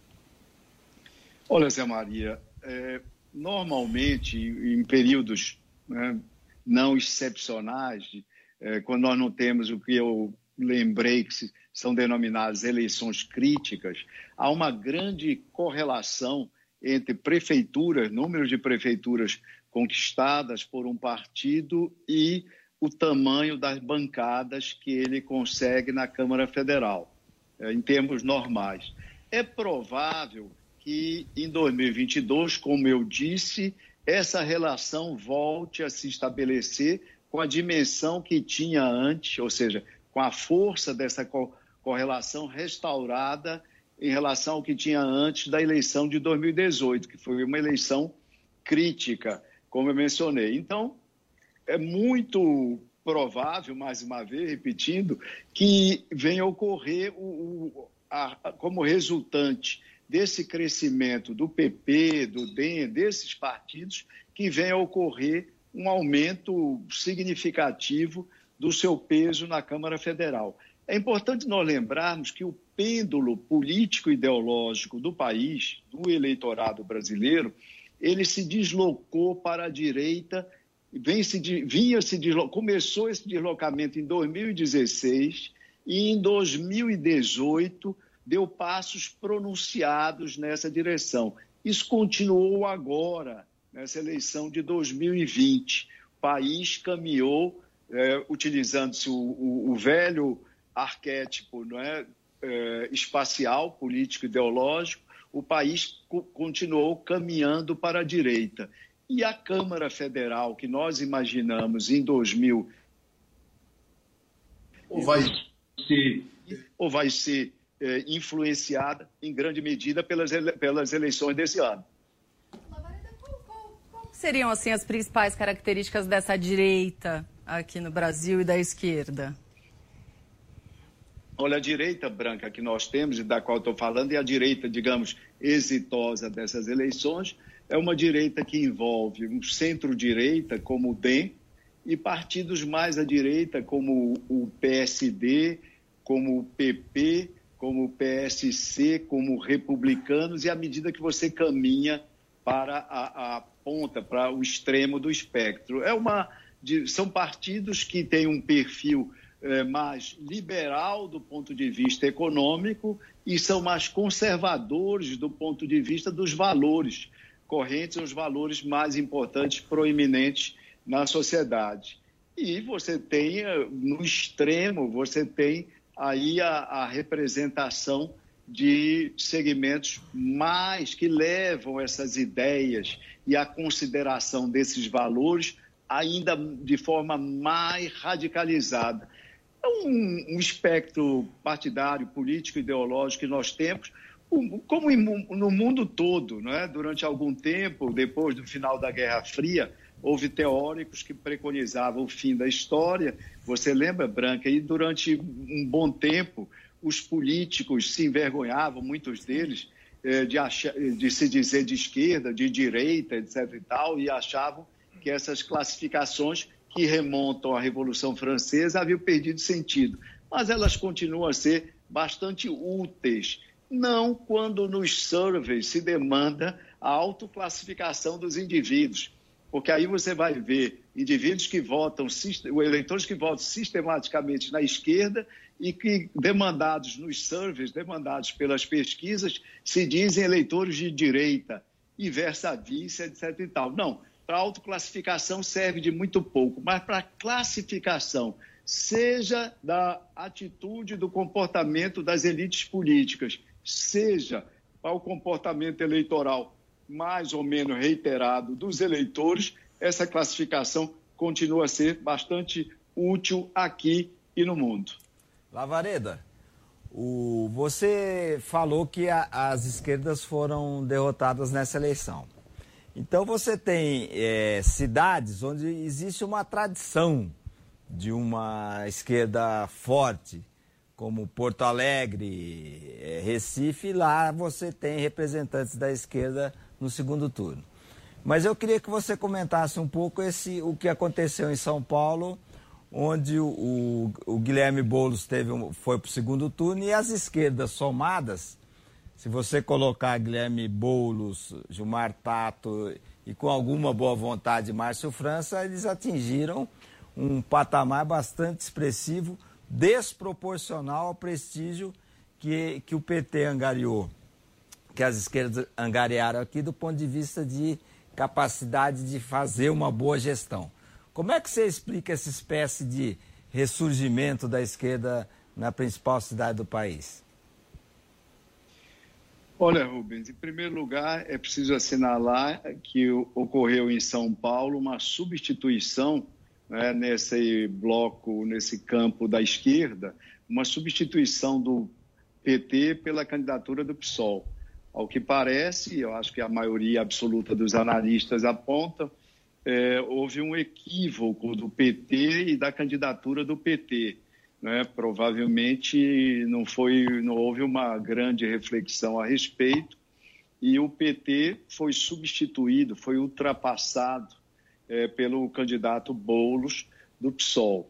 Olha, Zé Maria, é, normalmente em períodos, né, não excepcionais, é, quando nós não temos o que eu lembrei que se, são denominadas eleições críticas, há uma grande correlação entre prefeituras, número de prefeituras conquistadas por um partido e o tamanho das bancadas que ele consegue na Câmara Federal, em termos normais. É provável que em dois mil e vinte e dois, como eu disse, essa relação volte a se estabelecer com a dimensão que tinha antes, ou seja, com a força dessa co- correlação restaurada em relação ao que tinha antes da eleição de dois mil e dezoito, que foi uma eleição crítica, como eu mencionei. Então, é muito provável, mais uma vez, repetindo, que venha a ocorrer o, o, a, como resultante desse crescimento do P P, do D E M, desses partidos, que venha a ocorrer um aumento significativo do seu peso na Câmara Federal. É importante nós lembrarmos que o pêndulo político-ideológico do país, do eleitorado brasileiro, ele se deslocou para a direita, vem se, vinha se deslo... começou esse deslocamento em dois mil e dezesseis e em dois mil e dezoito deu passos pronunciados nessa direção. Isso continuou agora, nessa eleição de dois mil e vinte. O país caminhou, é, utilizando-se o, o, o velho arquétipo, não é, é, espacial, político-ideológico, o país co- continuou caminhando para a direita. E a Câmara Federal, que nós imaginamos em dois mil, ou vai ser, ou vai ser é, influenciada em grande medida pelas, ele, pelas eleições desse ano. Seriam, assim, as principais características dessa direita aqui no Brasil e da esquerda? Olha, a direita branca que nós temos e da qual estou falando é a direita, digamos, exitosa dessas eleições. É uma direita que envolve um centro-direita, como o D E M, e partidos mais à direita, como o P S D, como o P P, como o P S C, como republicanos, e à medida que você caminha para a, a ponta, para o extremo do espectro. É uma, de, são partidos que têm um perfil é, mais liberal do ponto de vista econômico e são mais conservadores do ponto de vista dos valores correntes, os valores mais importantes, proeminentes na sociedade. E você tem, no extremo, você tem aí a, a representação de segmentos mais que levam essas ideias e a consideração desses valores ainda de forma mais radicalizada. É um, um espectro partidário, político, ideológico que nós temos, como no mundo todo, não é? Durante algum tempo, depois do final da Guerra Fria, houve teóricos que preconizavam o fim da história. Você lembra, Branca? E durante um bom tempo, os políticos se envergonhavam, muitos deles, de, achar, de se dizer de esquerda, de direita, etc e tal, e achavam que essas classificações que remontam à Revolução Francesa haviam perdido sentido. Mas elas continuam a ser bastante úteis, não quando nos surveys se demanda a autoclassificação dos indivíduos, porque aí você vai ver indivíduos que votam, eleitores que votam sistematicamente na esquerda e que, demandados nos surveys, demandados pelas pesquisas, se dizem eleitores de direita, e versa vice, etc e tal. Não, para autoclassificação serve de muito pouco, mas para classificação, seja da atitude, do comportamento das elites políticas, seja para o comportamento eleitoral mais ou menos reiterado dos eleitores, essa classificação continua a ser bastante útil aqui e no mundo. Lavareda, o, você falou que a, as esquerdas foram derrotadas nessa eleição. Então você tem é, cidades onde existe uma tradição de uma esquerda forte, como Porto Alegre, é, Recife, lá você tem representantes da esquerda no segundo turno. Mas eu queria que você comentasse um pouco esse, o que aconteceu em São Paulo, onde o, o, o Guilherme Boulos teve um, foi para o segundo turno e as esquerdas somadas, se você colocar Guilherme Boulos, Gilmar Tato e com alguma boa vontade Márcio França, eles atingiram um patamar bastante expressivo, desproporcional ao prestígio que, que o P T angariou, que as esquerdas angariaram aqui do ponto de vista de capacidade de fazer uma boa gestão. Como é que você explica essa espécie de ressurgimento da esquerda na principal cidade do país? Olha, Rubens, em primeiro lugar, é preciso assinalar que ocorreu em São Paulo uma substituição, né, nesse bloco, nesse campo da esquerda, uma substituição do P T pela candidatura do P SOL. Ao que parece, eu acho que a maioria absoluta dos analistas aponta, é, houve um equívoco do P T e da candidatura do P T. Né? Provavelmente não, foi, não houve uma grande reflexão a respeito e o P T foi substituído, foi ultrapassado é, pelo candidato Boulos do P SOL.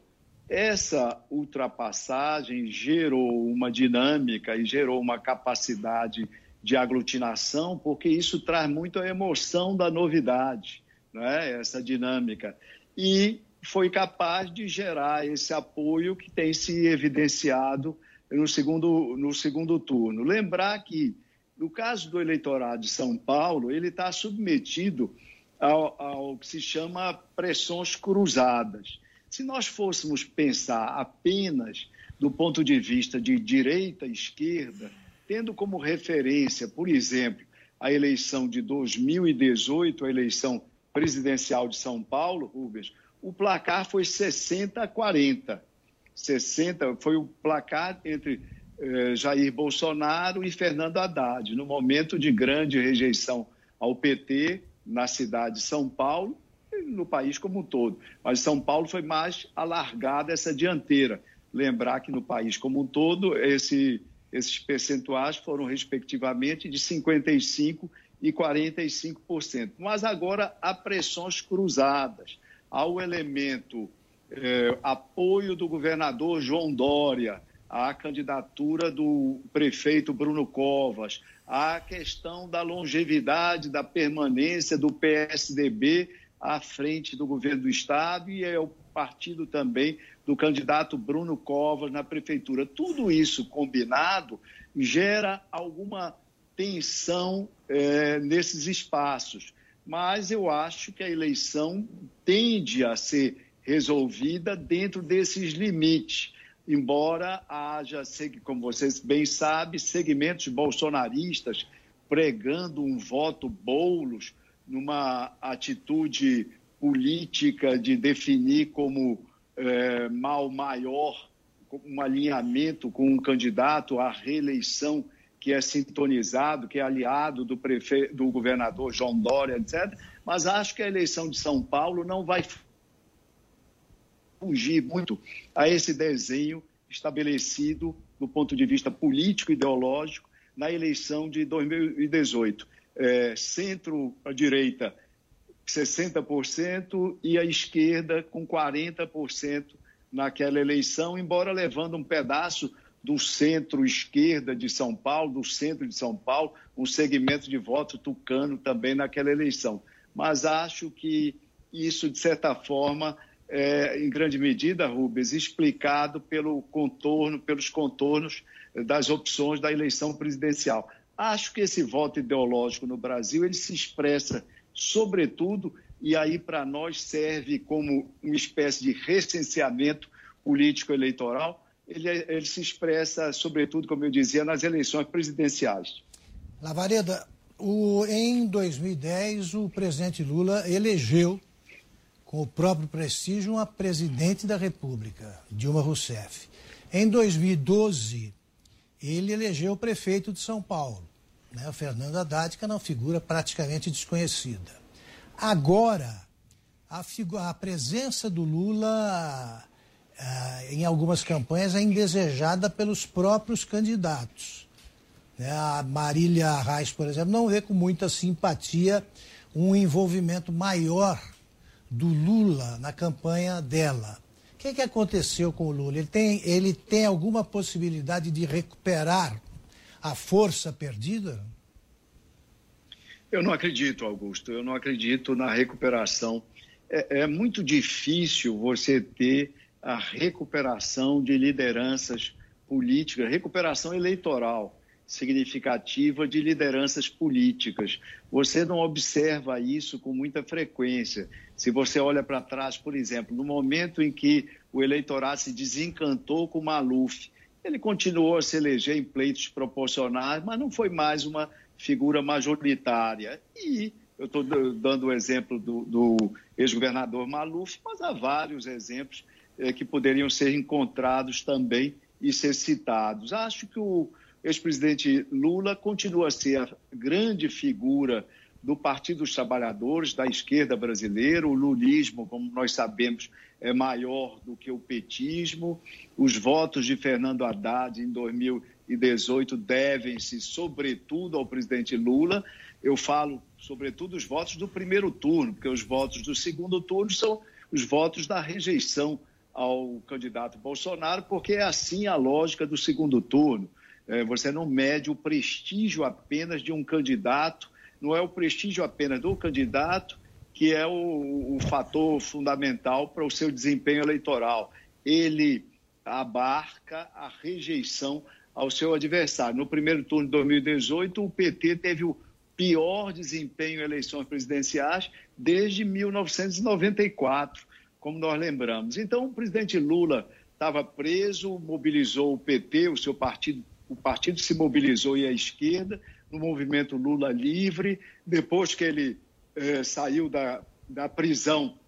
Essa ultrapassagem gerou uma dinâmica e gerou uma capacidade de aglutinação, porque isso traz muito a emoção da novidade, né? Essa dinâmica. E foi capaz de gerar esse apoio que tem se evidenciado no segundo, no segundo turno. Lembrar que, no caso do eleitorado de São Paulo, ele está submetido ao, ao que se chama pressões cruzadas. Se nós fôssemos pensar apenas do ponto de vista de direita e esquerda, tendo como referência, por exemplo, a eleição de dois mil e dezoito, a eleição presidencial de São Paulo, Rubens, o placar foi sessenta a quarenta. sessenta foi o placar entre eh, Jair Bolsonaro e Fernando Haddad, no momento de grande rejeição ao P T na cidade de São Paulo e no país como um todo. Mas São Paulo foi mais alargada essa dianteira. Lembrar que no país como um todo, esse... esses percentuais foram, respectivamente, de cinquenta e cinco por cento e quarenta e cinco por cento. Mas agora há pressões cruzadas. Há o elemento eh, apoio do governador João Dória, à candidatura do prefeito Bruno Covas, há a questão da longevidade, da permanência do P S D B à frente do governo do Estado e é o partido também do candidato Bruno Covas na prefeitura. Tudo isso combinado gera alguma tensão é, nesses espaços. Mas eu acho que a eleição tende a ser resolvida dentro desses limites, embora haja, como vocês bem sabem, segmentos bolsonaristas pregando um voto Boulos numa atitude política de definir como é, mal maior, um alinhamento com um candidato à reeleição que é sintonizado, que é aliado do, prefe... do governador João Dória, etcétera. Mas acho que a eleição de São Paulo não vai fugir muito a esse desenho estabelecido do ponto de vista político e ideológico na eleição de dois mil e dezoito. É, centro-direita, sessenta por cento e a esquerda com quarenta por cento naquela eleição, embora levando um pedaço do centro-esquerda de São Paulo, do centro de São Paulo, um segmento de voto tucano também naquela eleição. Mas acho que isso, de certa forma, é, em grande medida, Rubens, explicado pelo contorno, pelos contornos das opções da eleição presidencial. Acho que esse voto ideológico no Brasil ele se expressa, sobretudo, e aí para nós serve como uma espécie de recenseamento político-eleitoral, ele, ele se expressa, sobretudo, como eu dizia, nas eleições presidenciais. Lavareda, o, em dois mil e dez, o presidente Lula elegeu, com com o próprio prestígio, uma presidente da República, Dilma Rousseff. Em dois mil e doze, ele elegeu o prefeito de São Paulo, né, o Fernando Haddad, que é uma figura praticamente desconhecida. Agora, a, figu- a presença do Lula ah, em algumas campanhas é indesejada pelos próprios candidatos. Né? A Marília Reis, por exemplo, não vê com muita simpatia um envolvimento maior do Lula na campanha dela. O que, que aconteceu com o Lula? Ele tem, ele tem alguma possibilidade de recuperar a força perdida? Eu não acredito, Augusto. Eu não acredito na recuperação. É, é muito difícil você ter a recuperação de lideranças políticas, recuperação eleitoral significativa de lideranças políticas. Você não observa isso com muita frequência. Se você olha para trás, por exemplo, no momento em que o eleitorado se desencantou com o Maluf, ele continuou a se eleger em pleitos proporcionais, mas não foi mais uma figura majoritária. E eu estou dando o exemplo do, do ex-governador Maluf, mas há vários exemplos eh, que poderiam ser encontrados também e ser citados. Acho que o ex-presidente Lula continua a ser a grande figura do Partido dos Trabalhadores, da esquerda brasileira. O lulismo, como nós sabemos, é maior do que o petismo. Os votos de Fernando Haddad em dois mil e dezoito devem-se, sobretudo, ao presidente Lula. Eu falo, sobretudo, os votos do primeiro turno, porque os votos do segundo turno são os votos da rejeição ao candidato Bolsonaro, porque é assim a lógica do segundo turno. Você não mede o prestígio apenas de um candidato, não é o prestígio apenas do candidato que é o, o fator fundamental para o seu desempenho eleitoral. Ele abarca a rejeição ao seu adversário. No primeiro turno de dois mil e dezoito, o P T teve o pior desempenho em eleições presidenciais desde mil novecentos e noventa e quatro, como nós lembramos. Então, o presidente Lula estava preso, mobilizou o P T, o seu partido. O partido se mobilizou e a esquerda no movimento Lula Livre. Depois que ele eh, saiu da, da prisão,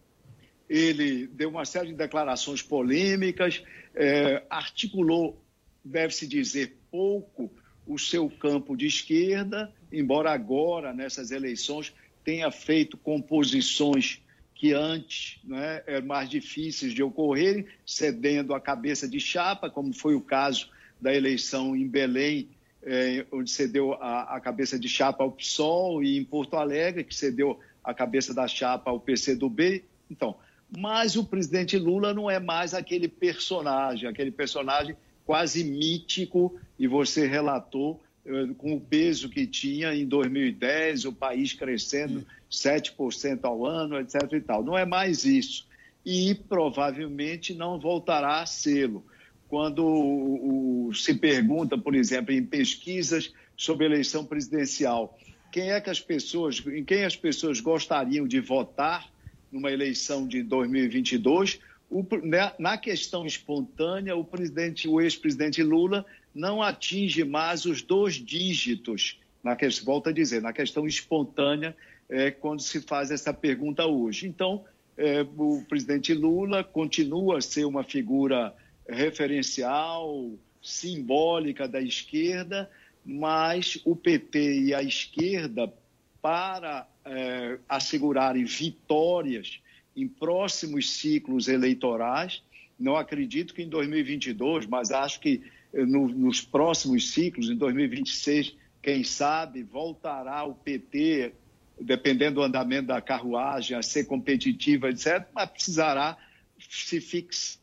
ele deu uma série de declarações polêmicas, eh, articulou, deve-se dizer, pouco o seu campo de esquerda, embora agora, nessas eleições, tenha feito composições que antes, né, eram mais difíceis de ocorrerem, cedendo a cabeça de chapa, como foi o caso da eleição em Belém, eh, onde cedeu a, a cabeça de chapa ao P SOL, e em Porto Alegre, que cedeu a cabeça da chapa ao P C do B. Então, mas o presidente Lula não é mais aquele personagem, aquele personagem quase mítico, e você relatou eh, com o peso que tinha em dois mil e dez, o país crescendo sete por cento ao ano, etcétera e tal. Não é mais isso. E provavelmente não voltará a sê-lo. Quando o, o, se pergunta, por exemplo, em pesquisas sobre eleição presidencial, quem é que as pessoas, em quem as pessoas gostariam de votar numa eleição de dois mil e vinte e dois, o, na, na questão espontânea, o, presidente, o ex-presidente Lula não atinge mais os dois dígitos, na que, volto a dizer, na questão espontânea, é, quando se faz essa pergunta hoje. Então, é, o presidente Lula continua a ser uma figura referencial, simbólica da esquerda, mas o P T e a esquerda, para eh, assegurarem vitórias em próximos ciclos eleitorais, não acredito que em dois mil e vinte e dois, mas acho que eh, no, nos próximos ciclos, em dois mil e vinte e seis, quem sabe, voltará o P T, dependendo do andamento da carruagem, a ser competitiva, etcétera, mas precisará se fixar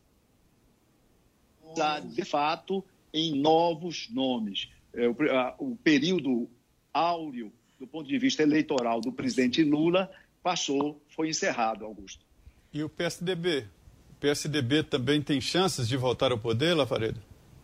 de fato em novos nomes. O período áureo do ponto de vista eleitoral do presidente Lula passou, foi encerrado, Augusto. E o P S D B? O P S D B também tem chances de voltar ao poder, Lavaredo?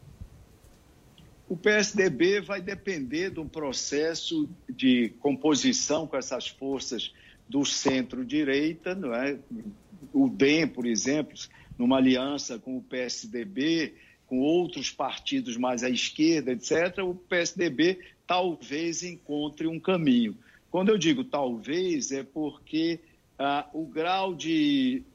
O P S D B vai depender de um processo de composição com essas forças do centro-direita, não é? O D E M, por exemplo, numa aliança com o P S D B, com outros partidos mais à esquerda, etcétera, o P S D B talvez encontre um caminho. Quando eu digo talvez, é porque ah, o grau de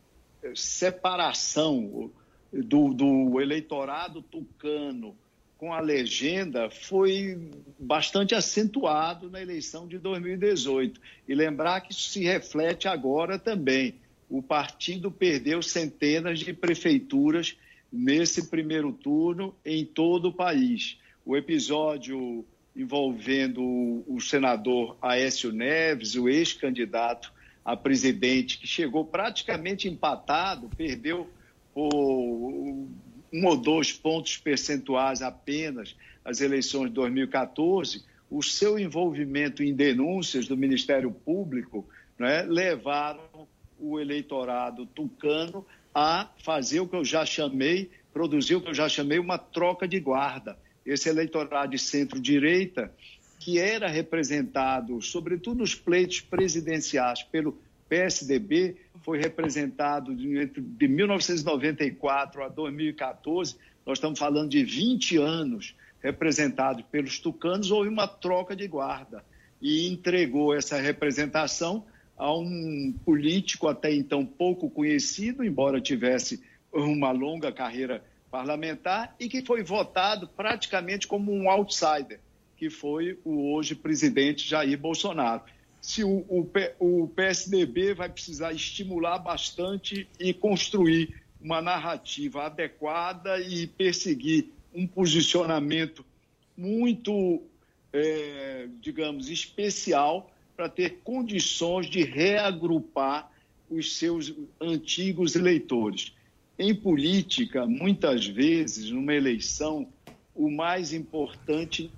separação do, do eleitorado tucano com a legenda foi bastante acentuado na eleição de dois mil e dezoito. E lembrar que isso se reflete agora também. O partido perdeu centenas de prefeituras nesse primeiro turno em todo o país. O episódio envolvendo o senador Aécio Neves, o ex-candidato a presidente, que chegou praticamente empatado, perdeu por um ou dois pontos percentuais apenas as eleições de dois mil e quatorze, o seu envolvimento em denúncias do Ministério Público, né, levaram o eleitorado tucano a fazer o que eu já chamei, produzir o que eu já chamei uma troca de guarda. Esse eleitorado de centro-direita, que era representado, sobretudo nos pleitos presidenciais, pelo P S D B, foi representado de, de mil novecentos e noventa e quatro a dois mil e quatorze, nós estamos falando de vinte anos representados pelos tucanos, houve uma troca de guarda e entregou essa representação a um político até então pouco conhecido, embora tivesse uma longa carreira parlamentar, e que foi votado praticamente como um outsider, que foi o hoje presidente Jair Bolsonaro. Se o, o, o P S D B vai precisar estimular bastante e construir uma narrativa adequada e perseguir um posicionamento muito, é, digamos, especial para ter condições de reagrupar os seus antigos eleitores. Em política, muitas vezes, numa eleição, o mais importante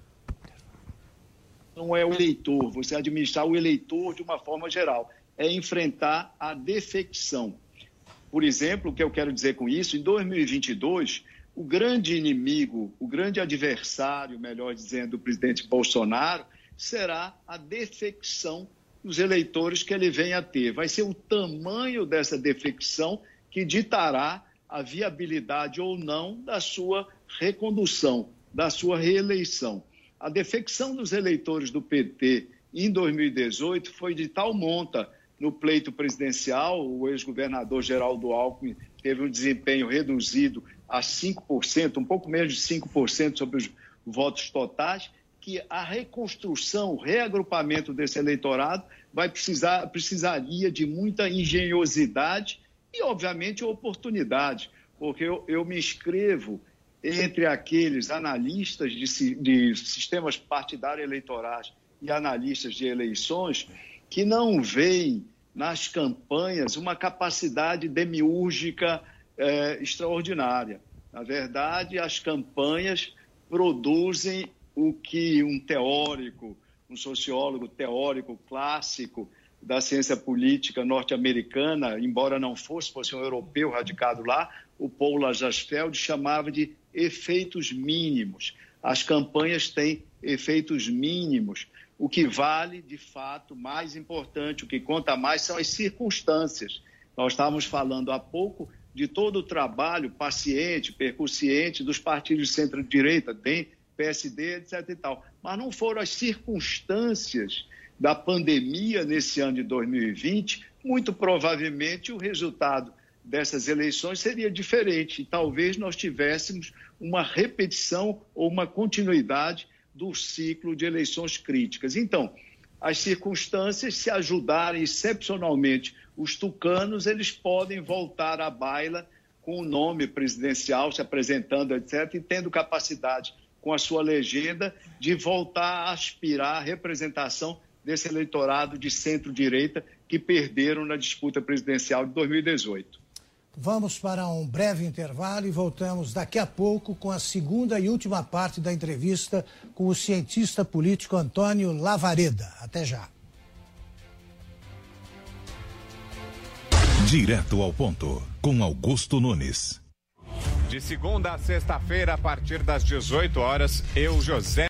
não é o eleitor, você administrar o eleitor de uma forma geral, é enfrentar a defecção. Por exemplo, o que eu quero dizer com isso, em dois mil e vinte e dois, o grande inimigo, o grande adversário, melhor dizendo, do presidente Bolsonaro, será a defecção dos eleitores que ele venha a ter. Vai ser o tamanho dessa defecção que ditará a viabilidade ou não da sua recondução, da sua reeleição. A defecção dos eleitores do P T em dois mil e dezoito foi de tal monta no pleito presidencial, o ex-governador Geraldo Alckmin teve um desempenho reduzido a cinco por cento, um pouco menos de cinco por cento sobre os votos totais, que a reconstrução, o reagrupamento desse eleitorado vai precisar, precisaria de muita engenhosidade e, obviamente, oportunidade, porque eu, eu me inscrevo entre aqueles analistas de, de sistemas partidários eleitorais e analistas de eleições que não veem nas campanhas uma capacidade demiúrgica eh, extraordinária. Na verdade, as campanhas produzem o que um teórico, um sociólogo teórico clássico da ciência política norte-americana, embora não fosse, fosse um europeu radicado lá, o Paul Lazarsfeld chamava de efeitos mínimos. As campanhas têm efeitos mínimos. O que vale, de fato, mais importante, o que conta mais são as circunstâncias. Nós estávamos falando há pouco de todo o trabalho paciente, percussiente dos partidos de centro-direita, D E M, P S D, etc e tal. Mas não foram as circunstâncias da pandemia nesse ano de dois mil e vinte, muito provavelmente o resultado dessas eleições seria diferente e talvez nós tivéssemos uma repetição ou uma continuidade do ciclo de eleições críticas. Então, as circunstâncias, se ajudarem excepcionalmente os tucanos, eles podem voltar à baila com o nome presidencial, se apresentando, etcétera, e tendo capacidade, com a sua legenda, de voltar a aspirar à representação desse eleitorado de centro-direita que perderam na disputa presidencial de dois mil e dezoito. Vamos para um breve intervalo e voltamos daqui a pouco com a segunda e última parte da entrevista com o cientista político Antônio Lavareda. Até já. Direto ao ponto, com Augusto Nunes. De segunda a sexta-feira, a partir das dezoito horas, eu, José...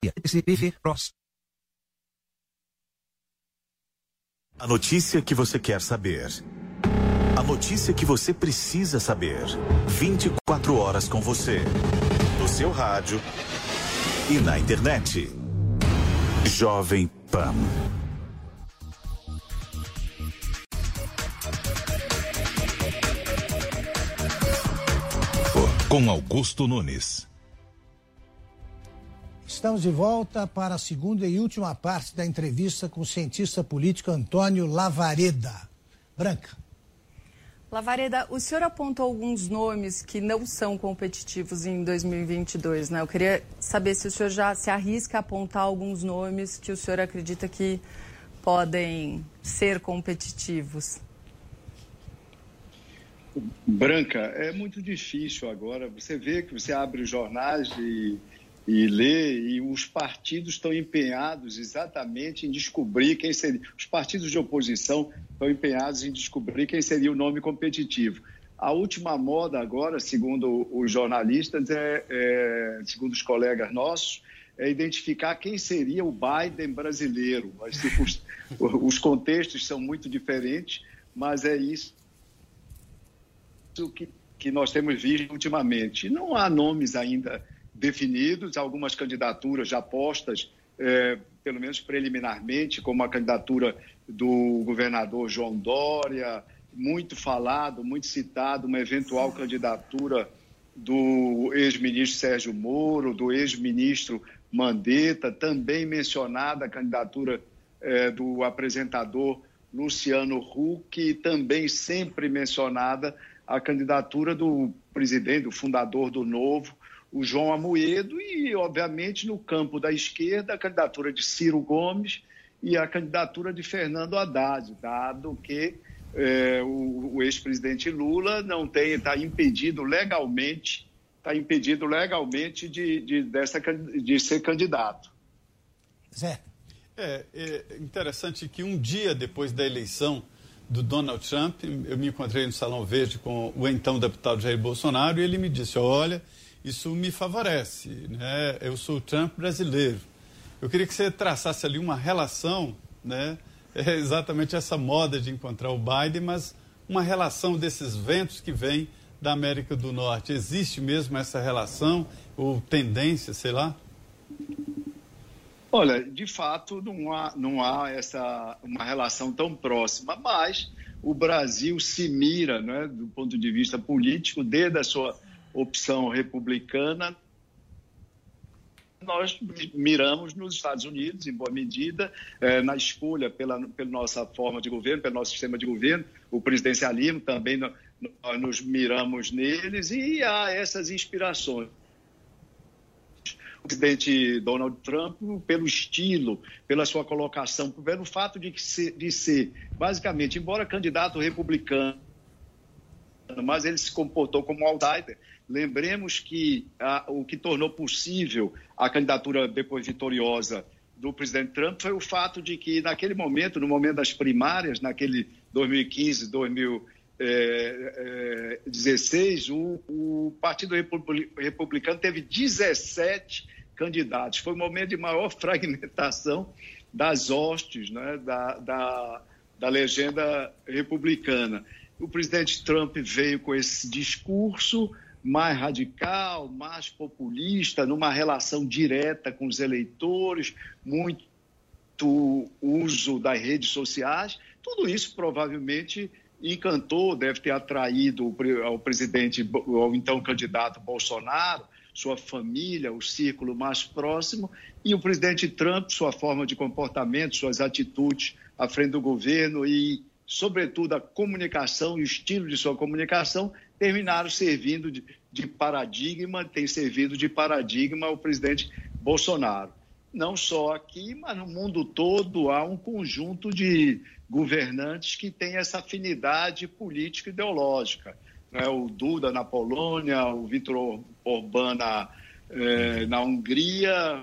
A notícia que você quer saber. A notícia que você precisa saber. vinte e quatro horas com você. No seu rádio e na internet. Jovem Pan. com Augusto Nunes. Estamos de volta para a segunda e última parte da entrevista com o cientista político Antônio Lavareda. Branca. Lavareda, o senhor apontou alguns nomes que não são competitivos em dois mil e vinte e dois, né? Eu queria saber se o senhor já se arrisca a apontar alguns nomes que o senhor acredita que podem ser competitivos. Branca, é muito difícil agora. Você vê que você abre os jornais e, e lê, e os partidos estão empenhados exatamente em descobrir quem seria. Os partidos de oposição estão empenhados em descobrir quem seria o nome competitivo. A última moda agora, segundo os jornalistas, é, é, segundo os colegas nossos, é identificar quem seria o Biden brasileiro. Os, os contextos são muito diferentes, mas é isso que, que nós temos visto ultimamente. Não há nomes ainda definidos, algumas candidaturas já postas, é, pelo menos preliminarmente, como a candidatura do governador João Dória, muito falado, muito citado, uma eventual candidatura do ex-ministro Sérgio Moro, do ex-ministro Mandetta, também mencionada a candidatura eh, do apresentador Luciano Huck, também sempre mencionada a candidatura do presidente, do fundador do Novo, o João Amoedo, e, obviamente, no campo da esquerda, a candidatura de Ciro Gomes e a candidatura de Fernando Haddad, dado que eh, o, o ex-presidente Lula não tem, está impedido legalmente, está impedido legalmente de, de, dessa, de ser candidato. Zé. É, é interessante que um dia depois da eleição do Donald Trump, eu me encontrei no Salão Verde com o então deputado Jair Bolsonaro e ele me disse, olha, isso me favorece, né? Eu sou o Trump brasileiro. Eu queria que você traçasse ali uma relação, né? É exatamente essa moda de encontrar o Biden, mas uma relação desses ventos que vêm da América do Norte. Existe mesmo essa relação ou tendência, sei lá? Olha, de fato, não há, não há essa, uma relação tão próxima, mas o Brasil se mira, né, do ponto de vista político, desde a sua opção republicana, nós miramos nos Estados Unidos, em boa medida, eh, na escolha pela, pela nossa forma de governo, pelo nosso sistema de governo, o presidencialismo também, nós nos miramos neles e há essas inspirações. O presidente Donald Trump, pelo estilo, pela sua colocação, pelo fato de, ser, de ser, basicamente, embora candidato republicano, mas ele se comportou como outsider. Lembremos que a, o que tornou possível a candidatura depois vitoriosa do presidente Trump foi o fato de que, naquele momento, no momento das primárias, naquele dois mil e quinze, dois mil e dezesseis, o, o Partido Republicano teve dezessete candidatos. Foi o momento de maior fragmentação das hostes, né, da, da, da legenda republicana. O presidente Trump veio com esse discurso mais radical, mais populista, numa relação direta com os eleitores, muito uso das redes sociais. Tudo isso provavelmente encantou, deve ter atraído ao presidente, ao então candidato Bolsonaro, sua família, o círculo mais próximo, e o presidente Trump, sua forma de comportamento, suas atitudes à frente do governo e, sobretudo, a comunicação e o estilo de sua comunicação terminaram servindo de, de paradigma, tem servido de paradigma ao presidente Bolsonaro. Não só aqui, mas no mundo todo há um conjunto de governantes que têm essa afinidade política e ideológica. Né? O Duda na Polônia, o Viktor Orbán na, eh, na Hungria.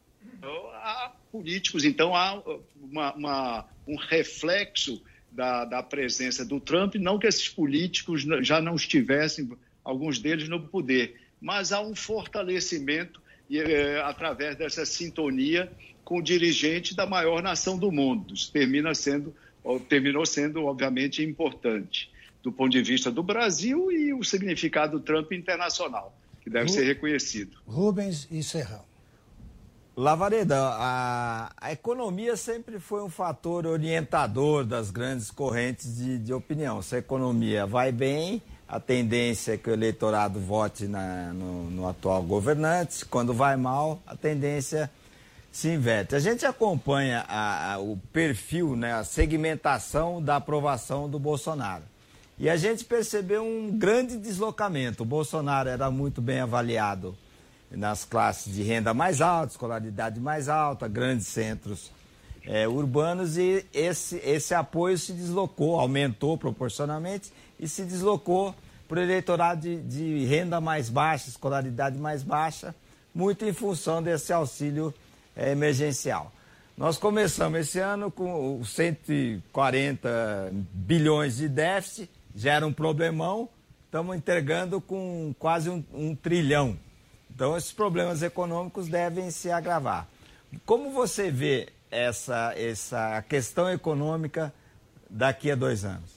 Há políticos, então há uma, uma, um reflexo da, da presença do Trump, não que esses políticos já não estivessem, alguns deles no poder, mas há um fortalecimento e, é, através dessa sintonia com o dirigente da maior nação do mundo. Isso termina sendo, terminou sendo, obviamente, importante do ponto de vista do Brasil e o significado do Trump internacional, que deve Ru... ser reconhecido. Rubens e Serrão. Lavareda, a, a economia sempre foi um fator orientador das grandes correntes de, de opinião. Se a economia vai bem, a tendência é que o eleitorado vote na, no, no atual governante. Quando vai mal, a tendência se inverte. A gente acompanha a, a, o perfil, né, a segmentação da aprovação do Bolsonaro. E a gente percebeu um grande deslocamento. O Bolsonaro era muito bem avaliado nas classes de renda mais alta, escolaridade mais alta, grandes centros é, urbanos, e esse, esse apoio se deslocou, aumentou proporcionalmente e se deslocou para o eleitorado de, de renda mais baixa, escolaridade mais baixa, muito em função desse auxílio é, emergencial. Nós começamos esse ano com cento e quarenta bilhões de déficit, já era um problemão, estamos entregando com quase um, um trilhão. Então, esses problemas econômicos devem se agravar. Como você vê essa, essa questão econômica daqui a dois anos?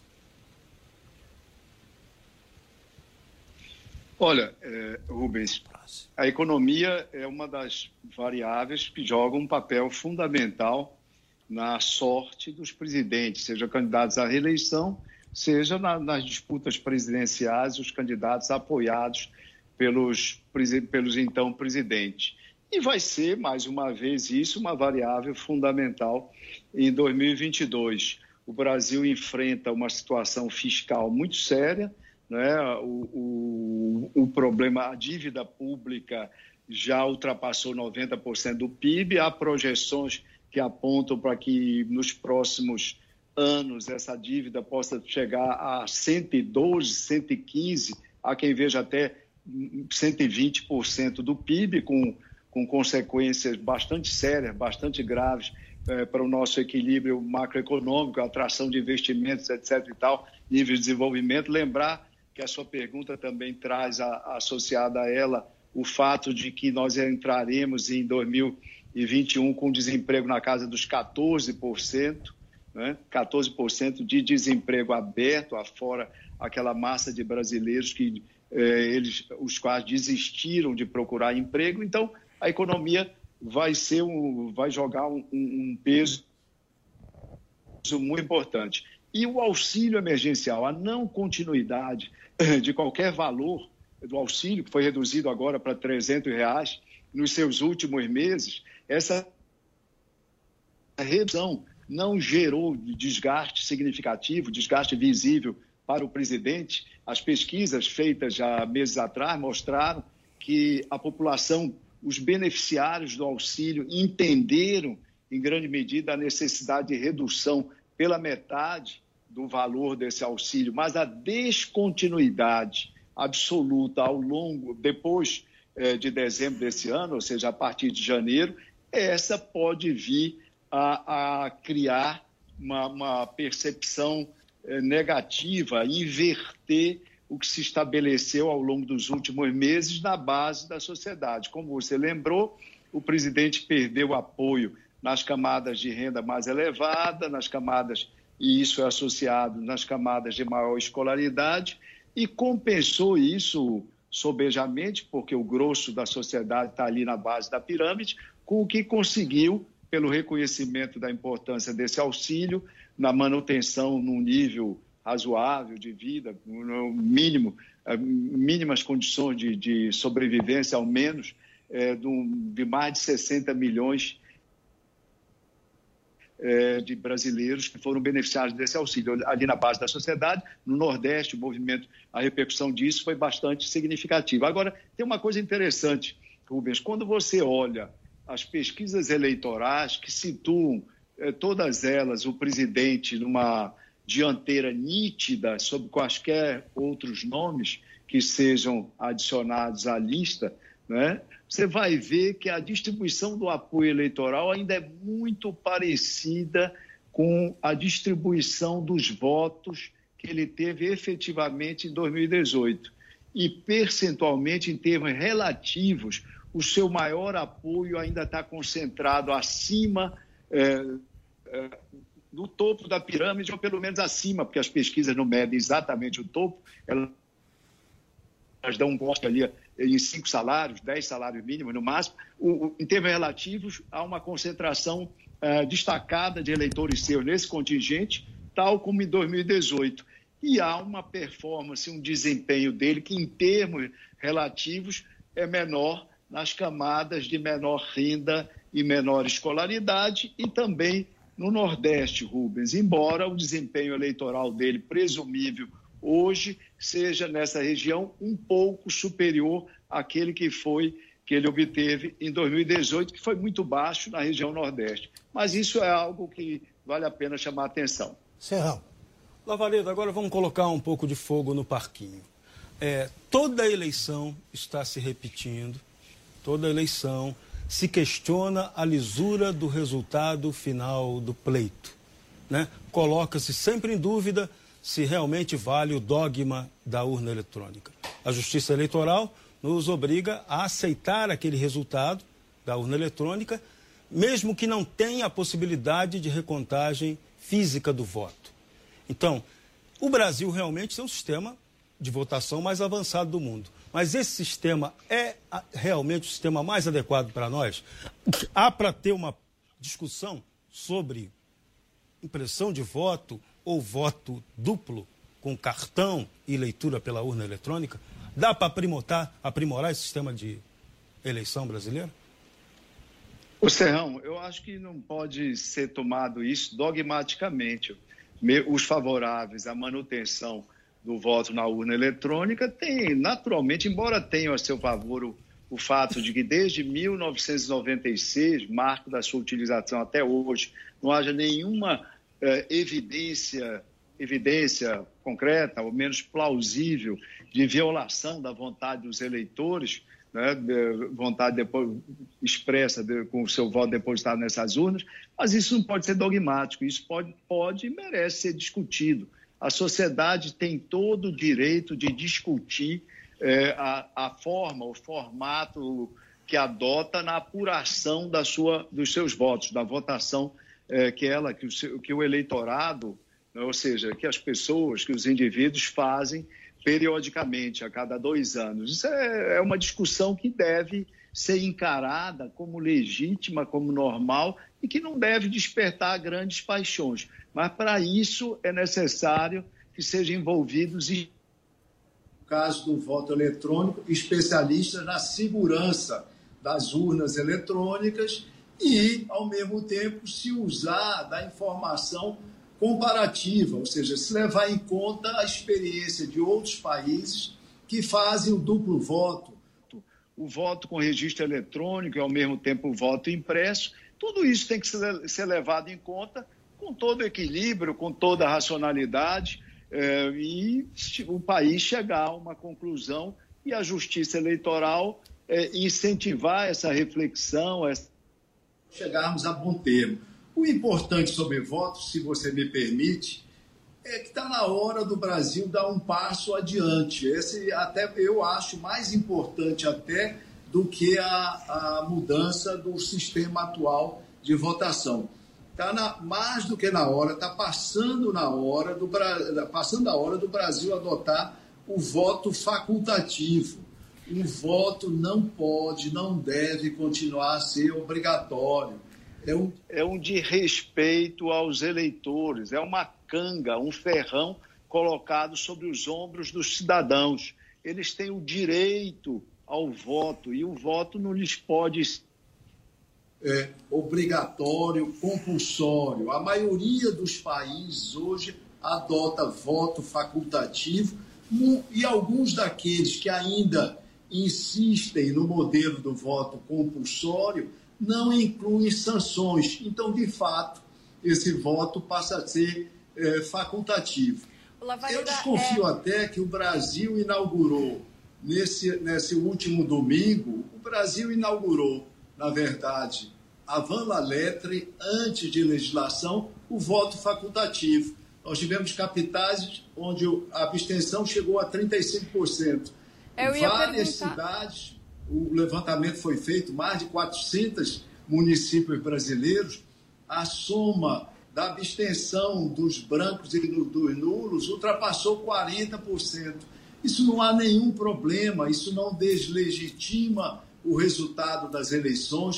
Olha, é, Rubens, a economia é uma das variáveis que joga um papel fundamental na sorte dos presidentes, seja candidatos à reeleição, seja na, nas disputas presidenciais, os candidatos apoiados pelos, pelos então presidentes. E vai ser, mais uma vez, isso uma variável fundamental em dois mil e vinte e dois. O Brasil enfrenta uma situação fiscal muito séria, né? o, o, o problema, a dívida pública já ultrapassou noventa por cento do P I B, há projeções que apontam para que nos próximos anos essa dívida possa chegar a cento e doze, cento e quinze, há quem veja até cento e vinte por cento do P I B, com, com consequências bastante sérias, bastante graves eh, para o nosso equilíbrio macroeconômico, atração de investimentos, etc e tal, nível de desenvolvimento. Lembrar que a sua pergunta também traz a, associada a ela o fato de que nós entraremos em dois mil e vinte e um com desemprego na casa dos quatorze por cento, né? quatorze por cento de desemprego aberto, afora aquela massa de brasileiros que eh, eles, os quais desistiram de procurar emprego. Então, a economia vai, ser um, vai jogar um, um peso muito importante. E o auxílio emergencial, a não continuidade de qualquer valor do auxílio, que foi reduzido agora para trezentos reais nos seus últimos meses, essa redução não gerou desgaste significativo, desgaste visível para o presidente. As pesquisas feitas já meses atrás mostraram que a população, os beneficiários do auxílio, entenderam em grande medida a necessidade de redução pela metade do valor desse auxílio, mas a descontinuidade absoluta ao longo, depois eh, de dezembro desse ano, ou seja, a partir de janeiro, essa pode vir a, a criar uma, uma percepção eh, negativa, inverter o que se estabeleceu ao longo dos últimos meses na base da sociedade. Como você lembrou, o presidente perdeu apoio nas camadas de renda mais elevada, nas camadas, e isso é associado nas camadas de maior escolaridade, e compensou isso sobejamente, porque o grosso da sociedade está ali na base da pirâmide, com o que conseguiu, pelo reconhecimento da importância desse auxílio, na manutenção num nível razoável de vida, no mínimo, mínimas condições de, de sobrevivência, ao menos, é, de mais de sessenta milhões é, de brasileiros que foram beneficiários desse auxílio. Ali na base da sociedade, no Nordeste, o movimento, a repercussão disso foi bastante significativa. Agora, tem uma coisa interessante, Rubens, quando você olha as pesquisas eleitorais que situam eh, todas elas o presidente numa dianteira nítida sobre quaisquer outros nomes que sejam adicionados à lista, né? Você vai ver que a distribuição do apoio eleitoral ainda é muito parecida com a distribuição dos votos que ele teve efetivamente em dois mil e dezoito. E percentualmente, em termos relativos, o seu maior apoio ainda está concentrado acima é, é, do topo da pirâmide, ou pelo menos acima, porque as pesquisas não medem exatamente o topo, elas dão um corte ali em cinco salários, dez salários mínimos no máximo. O, o, em termos relativos, há uma concentração é, destacada de eleitores seus nesse contingente, tal como em dois mil e dezoito. e há uma performance, um desempenho dele que, em termos relativos, é menor nas camadas de menor renda e menor escolaridade e também no Nordeste, Rubens, embora o desempenho eleitoral dele, presumível hoje, seja nessa região um pouco superior àquele que foi que ele obteve em dois mil e dezoito, que foi muito baixo na região Nordeste. Mas isso é algo que vale a pena chamar a atenção. Serrão. Lavareda, agora vamos colocar um pouco de fogo no parquinho. É, toda a eleição está se repetindo, toda a eleição se questiona a lisura do resultado final do pleito, né? Coloca-se sempre em dúvida se realmente vale o dogma da urna eletrônica. A Justiça Eleitoral nos obriga a aceitar aquele resultado da urna eletrônica, mesmo que não tenha a possibilidade de recontagem física do voto. Então, o Brasil realmente tem um sistema de votação mais avançado do mundo. Mas esse sistema é realmente o sistema mais adequado para nós? Há para ter uma discussão sobre impressão de voto ou voto duplo com cartão e leitura pela urna eletrônica? Dá para aprimorar, aprimorar esse sistema de eleição brasileiro? Ô Serrão, eu acho que não pode ser tomado isso dogmaticamente. Os favoráveis à manutenção do voto na urna eletrônica têm, naturalmente, embora tenham a seu favor o, o fato de que desde mil novecentos e noventa e seis, marco da sua utilização até hoje, não haja nenhuma eh, evidência, evidência concreta, ou menos plausível, de violação da vontade dos eleitores, né, de vontade depois, expressa de, com o seu voto depositado nessas urnas, mas isso não pode ser dogmático, isso pode, pode e merece ser discutido. A sociedade tem todo o direito de discutir eh, a, a forma, o formato que adota na apuração da sua, dos seus votos, da votação eh, que, ela, que, o, que o eleitorado, né, ou seja, que as pessoas, que os indivíduos fazem periodicamente, a cada dois anos. Isso é, é uma discussão que deve ser encarada como legítima, como normal e que não deve despertar grandes paixões. Mas, para isso, é necessário que sejam envolvidos, no caso do voto eletrônico, especialistas na segurança das urnas eletrônicas e, ao mesmo tempo, se usar da informação comparativa, ou seja, se levar em conta a experiência de outros países que fazem o duplo voto. O voto com registro eletrônico e, ao mesmo tempo, o voto impresso. Tudo isso tem que ser levado em conta com todo o equilíbrio, com toda a racionalidade, eh, e o país chegar a uma conclusão e a Justiça Eleitoral eh, incentivar essa reflexão, essa... chegarmos a bom termo. O importante sobre votos, se você me permite, é que está na hora do Brasil dar um passo adiante. Esse até eu acho mais importante até do que a, a mudança do sistema atual de votação. Está mais do que na hora, está passando na hora do passando a hora do Brasil adotar o voto facultativo. O voto não pode, não deve continuar a ser obrigatório. É um, é um de respeito aos eleitores, é uma canga, um ferrão colocado sobre os ombros dos cidadãos. Eles têm o direito ao voto e o voto não lhes pode é obrigatório, compulsório. A maioria dos países hoje adota voto facultativo e alguns daqueles que ainda insistem no modelo do voto compulsório não incluem sanções. Então, de fato, esse voto passa a ser é, facultativo. Eu desconfio é... até que o Brasil inaugurou, nesse, nesse último domingo, o Brasil inaugurou, na verdade, a van la lettre, antes de legislação, o voto facultativo. Nós tivemos capitais onde a abstenção chegou a trinta e cinco por cento. Eu ia Várias perguntar... cidades, o levantamento foi feito, mais de quatrocentos municípios brasileiros, a soma da abstenção dos brancos e do, dos nulos ultrapassou quarenta por cento. Isso não há nenhum problema, isso não deslegitima o resultado das eleições.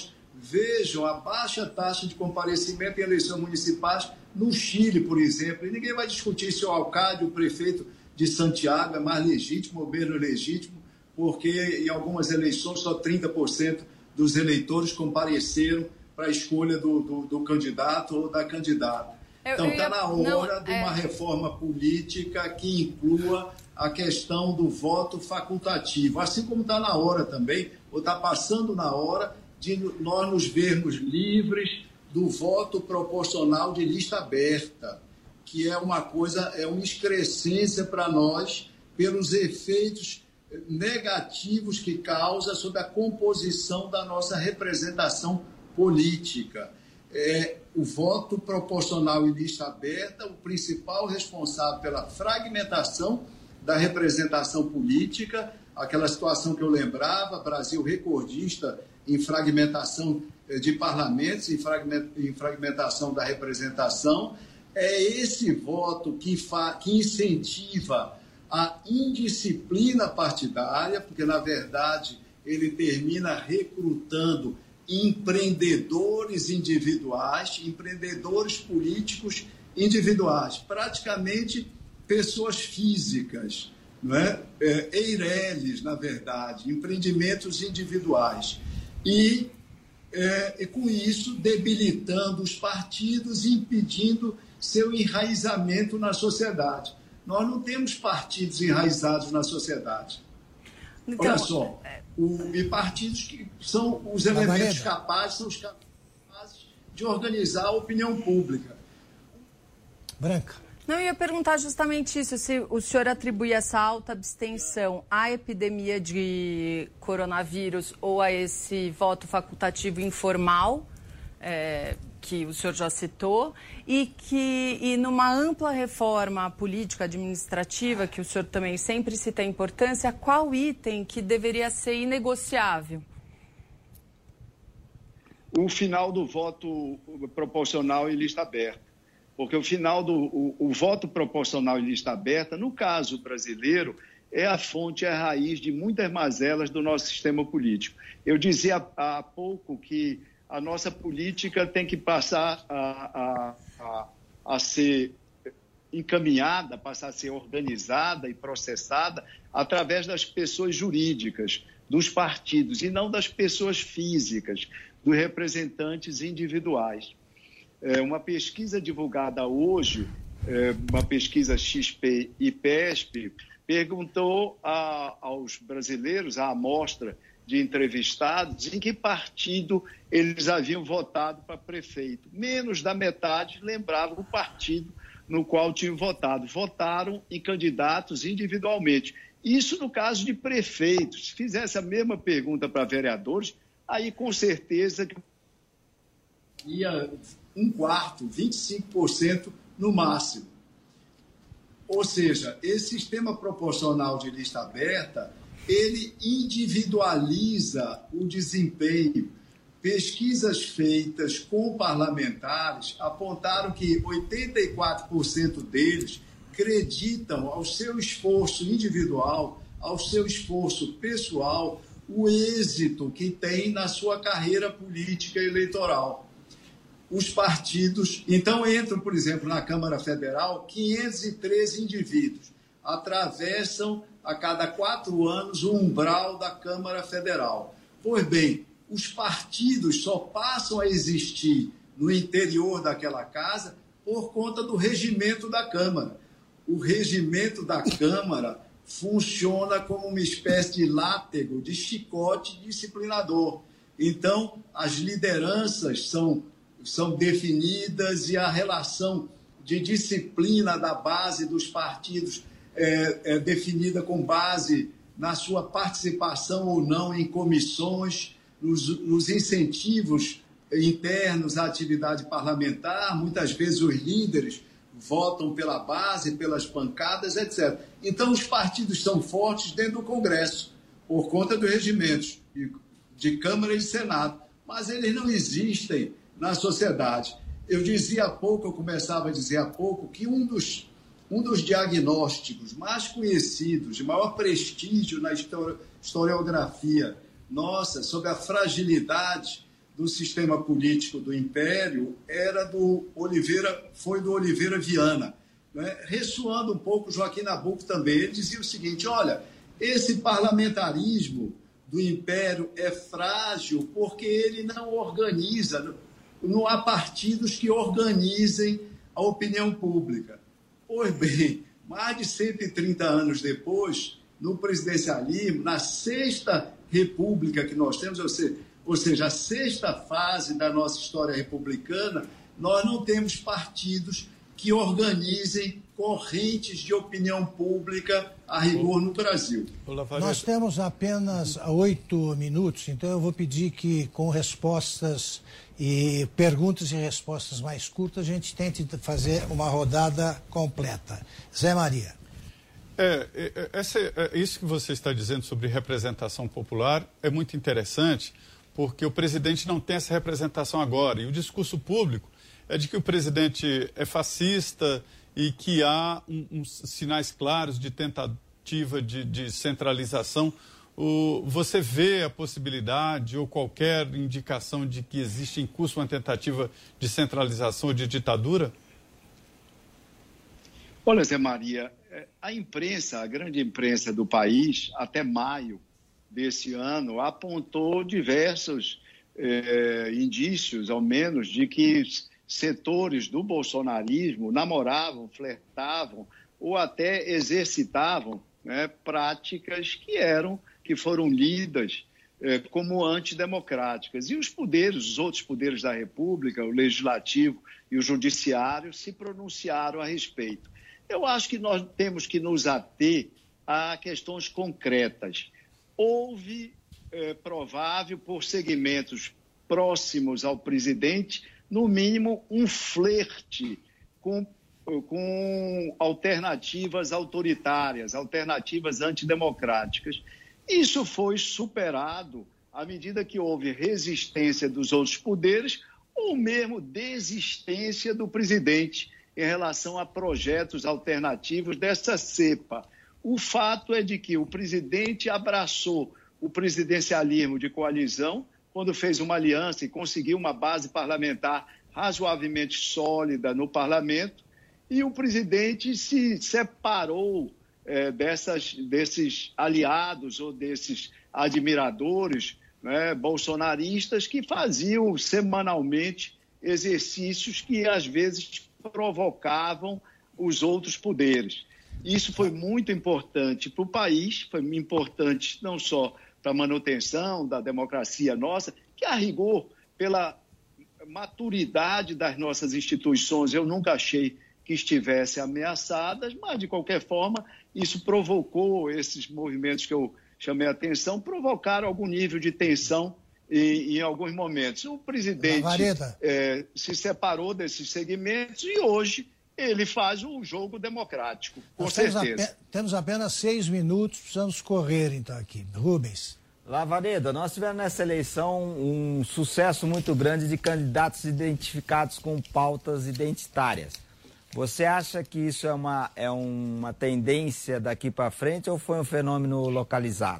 Vejam a baixa taxa de comparecimento em eleições municipais no Chile, por exemplo. E ninguém vai discutir se o alcalde, o prefeito de Santiago é mais legítimo ou menos legítimo, porque em algumas eleições só trinta por cento dos eleitores compareceram para a escolha do, do, do candidato ou da candidata. Eu, então está na hora não, de uma é... reforma política que inclua a questão do voto facultativo, assim como está na hora também, ou está passando na hora de nós nos vermos livres do voto proporcional de lista aberta, que é uma coisa, é uma excrescência para nós pelos efeitos negativos que causa sobre a composição da nossa representação política. É, o voto proporcional em lista aberta, o principal responsável pela fragmentação da representação política, aquela situação que eu lembrava, Brasil recordista em fragmentação de parlamentos, em fragmentação da representação, é esse voto que, fa, que incentiva a indisciplina partidária, porque, na verdade, ele termina recrutando empreendedores individuais, empreendedores políticos individuais, praticamente pessoas físicas, não é? É, eireles, na verdade, empreendimentos individuais. E, é, e, com isso, debilitando os partidos e impedindo seu enraizamento na sociedade. Nós não temos partidos enraizados na sociedade. Então, olha só, o, e partidos que são os elementos capazes, são os capazes de organizar a opinião pública. Branca. Não, eu ia perguntar justamente isso, se o senhor atribui essa alta abstenção à epidemia de coronavírus ou a esse voto facultativo informal, é, que o senhor já citou, e que e numa ampla reforma política administrativa, que o senhor também sempre cita a importância, qual item que deveria ser inegociável? O final do voto proporcional em lista aberta. Porque o final do o, o voto proporcional em lista aberta, no caso brasileiro, é a fonte, é a raiz de muitas mazelas do nosso sistema político. Eu dizia há, há pouco que a nossa política tem que passar a, a, a, a ser encaminhada, passar a ser organizada e processada através das pessoas jurídicas, dos partidos, e não das pessoas físicas, dos representantes individuais. É, uma pesquisa divulgada hoje, é, uma pesquisa X P e P E S P, perguntou a, aos brasileiros, à amostra de entrevistados, em que partido eles haviam votado para prefeito. Menos da metade lembravam o partido no qual tinham votado. Votaram em candidatos individualmente. Isso no caso de prefeitos. Se fizesse a mesma pergunta para vereadores, aí com certeza ia um quarto, vinte e cinco por cento no máximo. Ou seja, esse sistema proporcional de lista aberta, ele individualiza o desempenho. Pesquisas feitas com parlamentares apontaram que oitenta e quatro por cento deles acreditam ao seu esforço individual, ao seu esforço pessoal, o êxito que tem na sua carreira política e eleitoral. Os partidos, então entram, por exemplo, na Câmara Federal, quinhentos e treze indivíduos atravessam a cada quatro anos o umbral da Câmara Federal. Pois bem, os partidos só passam a existir no interior daquela casa por conta do regimento da Câmara. O regimento da Câmara funciona como uma espécie de látego, de chicote disciplinador. Então, as lideranças são, são definidas e a relação de disciplina da base dos partidos é, é definida com base na sua participação ou não em comissões, nos, nos incentivos internos à atividade parlamentar. Muitas vezes os líderes votam pela base, pelas pancadas, etcétera. Então, os partidos são fortes dentro do Congresso, por conta dos regimentos de Câmara e de Senado, mas eles não existem na sociedade. Eu dizia há pouco, eu começava a dizer há pouco, que um dos, um dos diagnósticos mais conhecidos, de maior prestígio na historiografia nossa, sobre a fragilidade do sistema político do Império era do Oliveira, foi do Oliveira Viana, né? Ressoando um pouco Joaquim Nabuco também. Ele dizia o seguinte: olha, esse parlamentarismo do Império é frágil porque ele não organiza, não há partidos que organizem a opinião pública. Pois bem, mais de cento e trinta anos depois, no presidencialismo, na sexta república que nós temos, ou seja, ou seja, a sexta fase da nossa história republicana, nós não temos partidos que organizem correntes de opinião pública a rigor no Brasil. Nós temos apenas oito minutos, então eu vou pedir que, com respostas e perguntas e respostas mais curtas, a gente tente fazer uma rodada completa. Zé Maria. É, é, essa, é, isso que você está dizendo sobre representação popular é muito interessante, porque o presidente não tem essa representação agora. E o discurso público é de que o presidente é fascista e que há um, uns sinais claros de tentativa de, de centralização. O, você vê a possibilidade ou qualquer indicação de que existe em curso uma tentativa de centralização ou de ditadura? Olha, Zé Maria, a imprensa, a grande imprensa do país, até maio desse ano, apontou diversos eh, indícios, ao menos, de que setores do bolsonarismo namoravam, flertavam ou até exercitavam, né, práticas que eram, que foram lidas eh, como antidemocráticas. E os poderes, os outros poderes da República, o Legislativo e o Judiciário, se pronunciaram a respeito. Eu acho que nós temos que nos ater a questões concretas. Houve, é, provável, por segmentos próximos ao presidente, no mínimo um flerte com, com alternativas autoritárias, alternativas antidemocráticas. Isso foi superado à medida que houve resistência dos outros poderes ou mesmo desistência do presidente em relação a projetos alternativos dessa cepa. O fato é de que o presidente abraçou o presidencialismo de coalizão quando fez uma aliança e conseguiu uma base parlamentar razoavelmente sólida no parlamento, e o presidente se separou é, dessas, desses aliados ou desses admiradores, né, bolsonaristas que faziam semanalmente exercícios que às vezes provocavam os outros poderes. Isso foi muito importante para o país, foi importante não só para a manutenção da democracia nossa, que a rigor, pela maturidade das nossas instituições, eu nunca achei que estivessem ameaçadas, mas, de qualquer forma, isso provocou, esses movimentos que eu chamei a atenção, provocaram algum nível de tensão em, em alguns momentos. O presidente é, se separou desses segmentos e hoje ele faz um jogo democrático, com Nós certeza. Temos, ape temos apenas seis minutos, precisamos correr então aqui. Rubens. Lavareda, nós tivemos nessa eleição um sucesso muito grande de candidatos identificados com pautas identitárias. Você acha que isso é uma, é uma tendência daqui para frente ou foi um fenômeno localizado?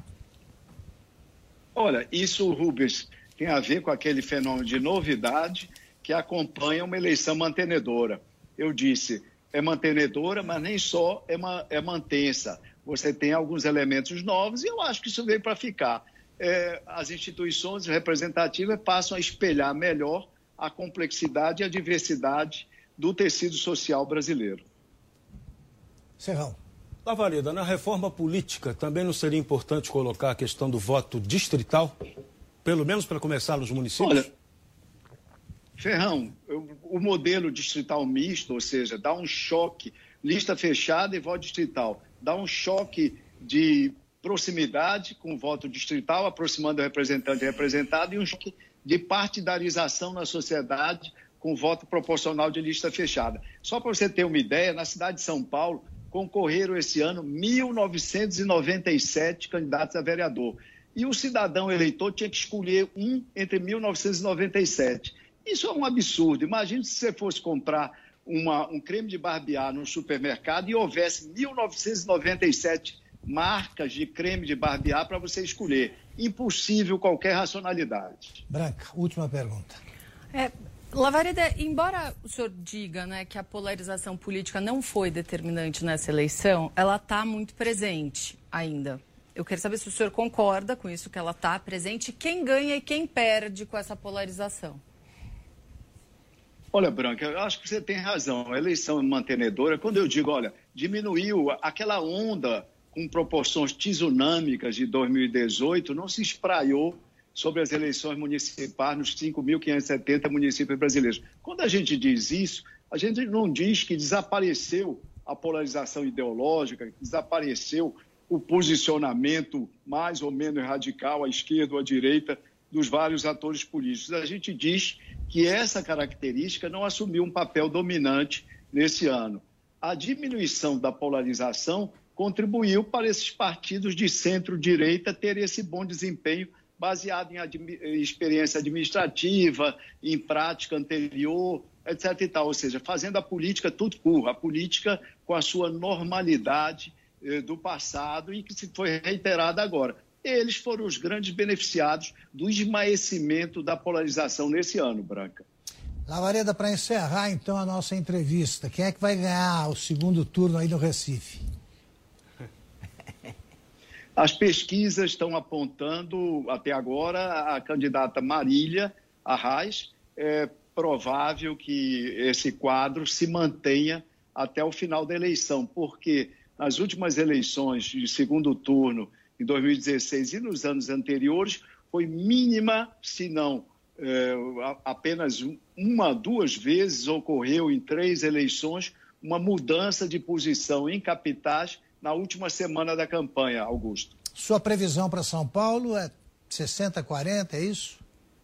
Olha, isso, Rubens, tem a ver com aquele fenômeno de novidade que acompanha uma eleição mantenedora. Eu disse, é mantenedora, mas nem só é, ma é mantença. Você tem alguns elementos novos e eu acho que isso veio para ficar. É, as instituições representativas passam a espelhar melhor a complexidade e a diversidade do tecido social brasileiro. Serrão. Lavareda, na reforma política também não seria importante colocar a questão do voto distrital, pelo menos para começar nos municípios? Olha, Ferrão, o modelo distrital misto, ou seja, dá um choque, lista fechada e voto distrital, dá um choque de proximidade com o voto distrital, aproximando o representante e representado, e um choque de partidarização na sociedade com voto proporcional de lista fechada. Só para você ter uma ideia, na cidade de São Paulo, concorreram esse ano mil novecentos e noventa e sete candidatos a vereador. E o cidadão eleitor tinha que escolher um entre mil novecentos e noventa e sete. Isso é um absurdo. Imagine se você fosse comprar uma, um creme de barbear no supermercado e houvesse mil novecentos e noventa e sete marcas de creme de barbear para você escolher. Impossível qualquer racionalidade. Branca, última pergunta. É, Lavareda, embora o senhor diga, né, que a polarização política não foi determinante nessa eleição, ela está muito presente ainda. Eu quero saber se o senhor concorda com isso, que ela está presente, quem ganha e quem perde com essa polarização. Olha, Branca, eu acho que você tem razão. A eleição mantenedora, quando eu digo, olha, diminuiu aquela onda com proporções tsunâmicas de dois mil e dezoito, não se espraiou sobre as eleições municipais nos cinco mil quinhentos e setenta municípios brasileiros. Quando a gente diz isso, a gente não diz que desapareceu a polarização ideológica, que desapareceu o posicionamento mais ou menos radical à esquerda ou à direita dos vários atores políticos. A gente diz que essa característica não assumiu um papel dominante nesse ano. A diminuição da polarização contribuiu para esses partidos de centro-direita terem esse bom desempenho baseado em admi- experiência administrativa, em prática anterior, etc e tal. Ou seja, fazendo a política tudo curto, a política com a sua normalidade eh, do passado e que se foi reiterada agora. Eles foram os grandes beneficiados do esmaecimento da polarização nesse ano, Branca. Lavareda, para encerrar então a nossa entrevista, quem é que vai ganhar o segundo turno aí no Recife? As pesquisas estão apontando, até agora, a candidata Marília Arraes. É provável que esse quadro se mantenha até o final da eleição, porque nas últimas eleições de segundo turno, em dois mil e dezesseis e nos anos anteriores, foi mínima, se não é, apenas uma, duas vezes ocorreu em três eleições uma mudança de posição em capitais na última semana da campanha, Augusto. Sua previsão para São Paulo é sessenta a quarenta, é isso?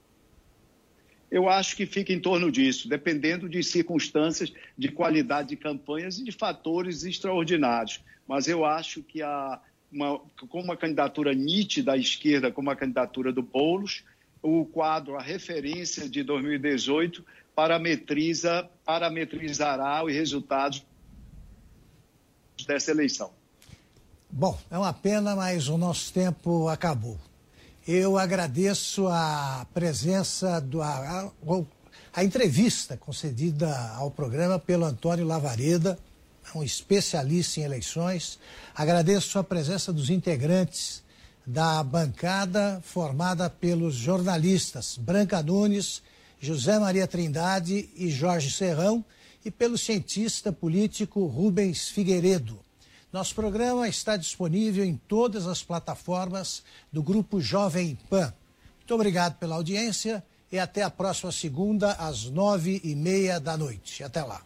Eu acho que fica em torno disso, dependendo de circunstâncias de qualidade de campanhas e de fatores extraordinários. Mas eu acho que a, uma, com uma candidatura nítida à esquerda, como a candidatura do Boulos, o quadro, a referência de dois mil e dezoito, parametriza, parametrizará os resultados dessa eleição. Bom, é uma pena, mas o nosso tempo acabou. Eu agradeço a presença, do, a, a, a entrevista concedida ao programa pelo Antônio Lavareda, um especialista em eleições. Agradeço a presença dos integrantes da bancada formada pelos jornalistas Branca Nunes, José Maria Trindade e Jorge Serrão, e pelo cientista político Rubens Figueiredo. Nosso programa está disponível em todas as plataformas do Grupo Jovem Pan. Muito obrigado pela audiência e até a próxima segunda, às nove e meia da noite. Até lá.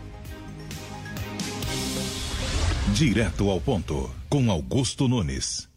Direto ao ponto, com Augusto Nunes.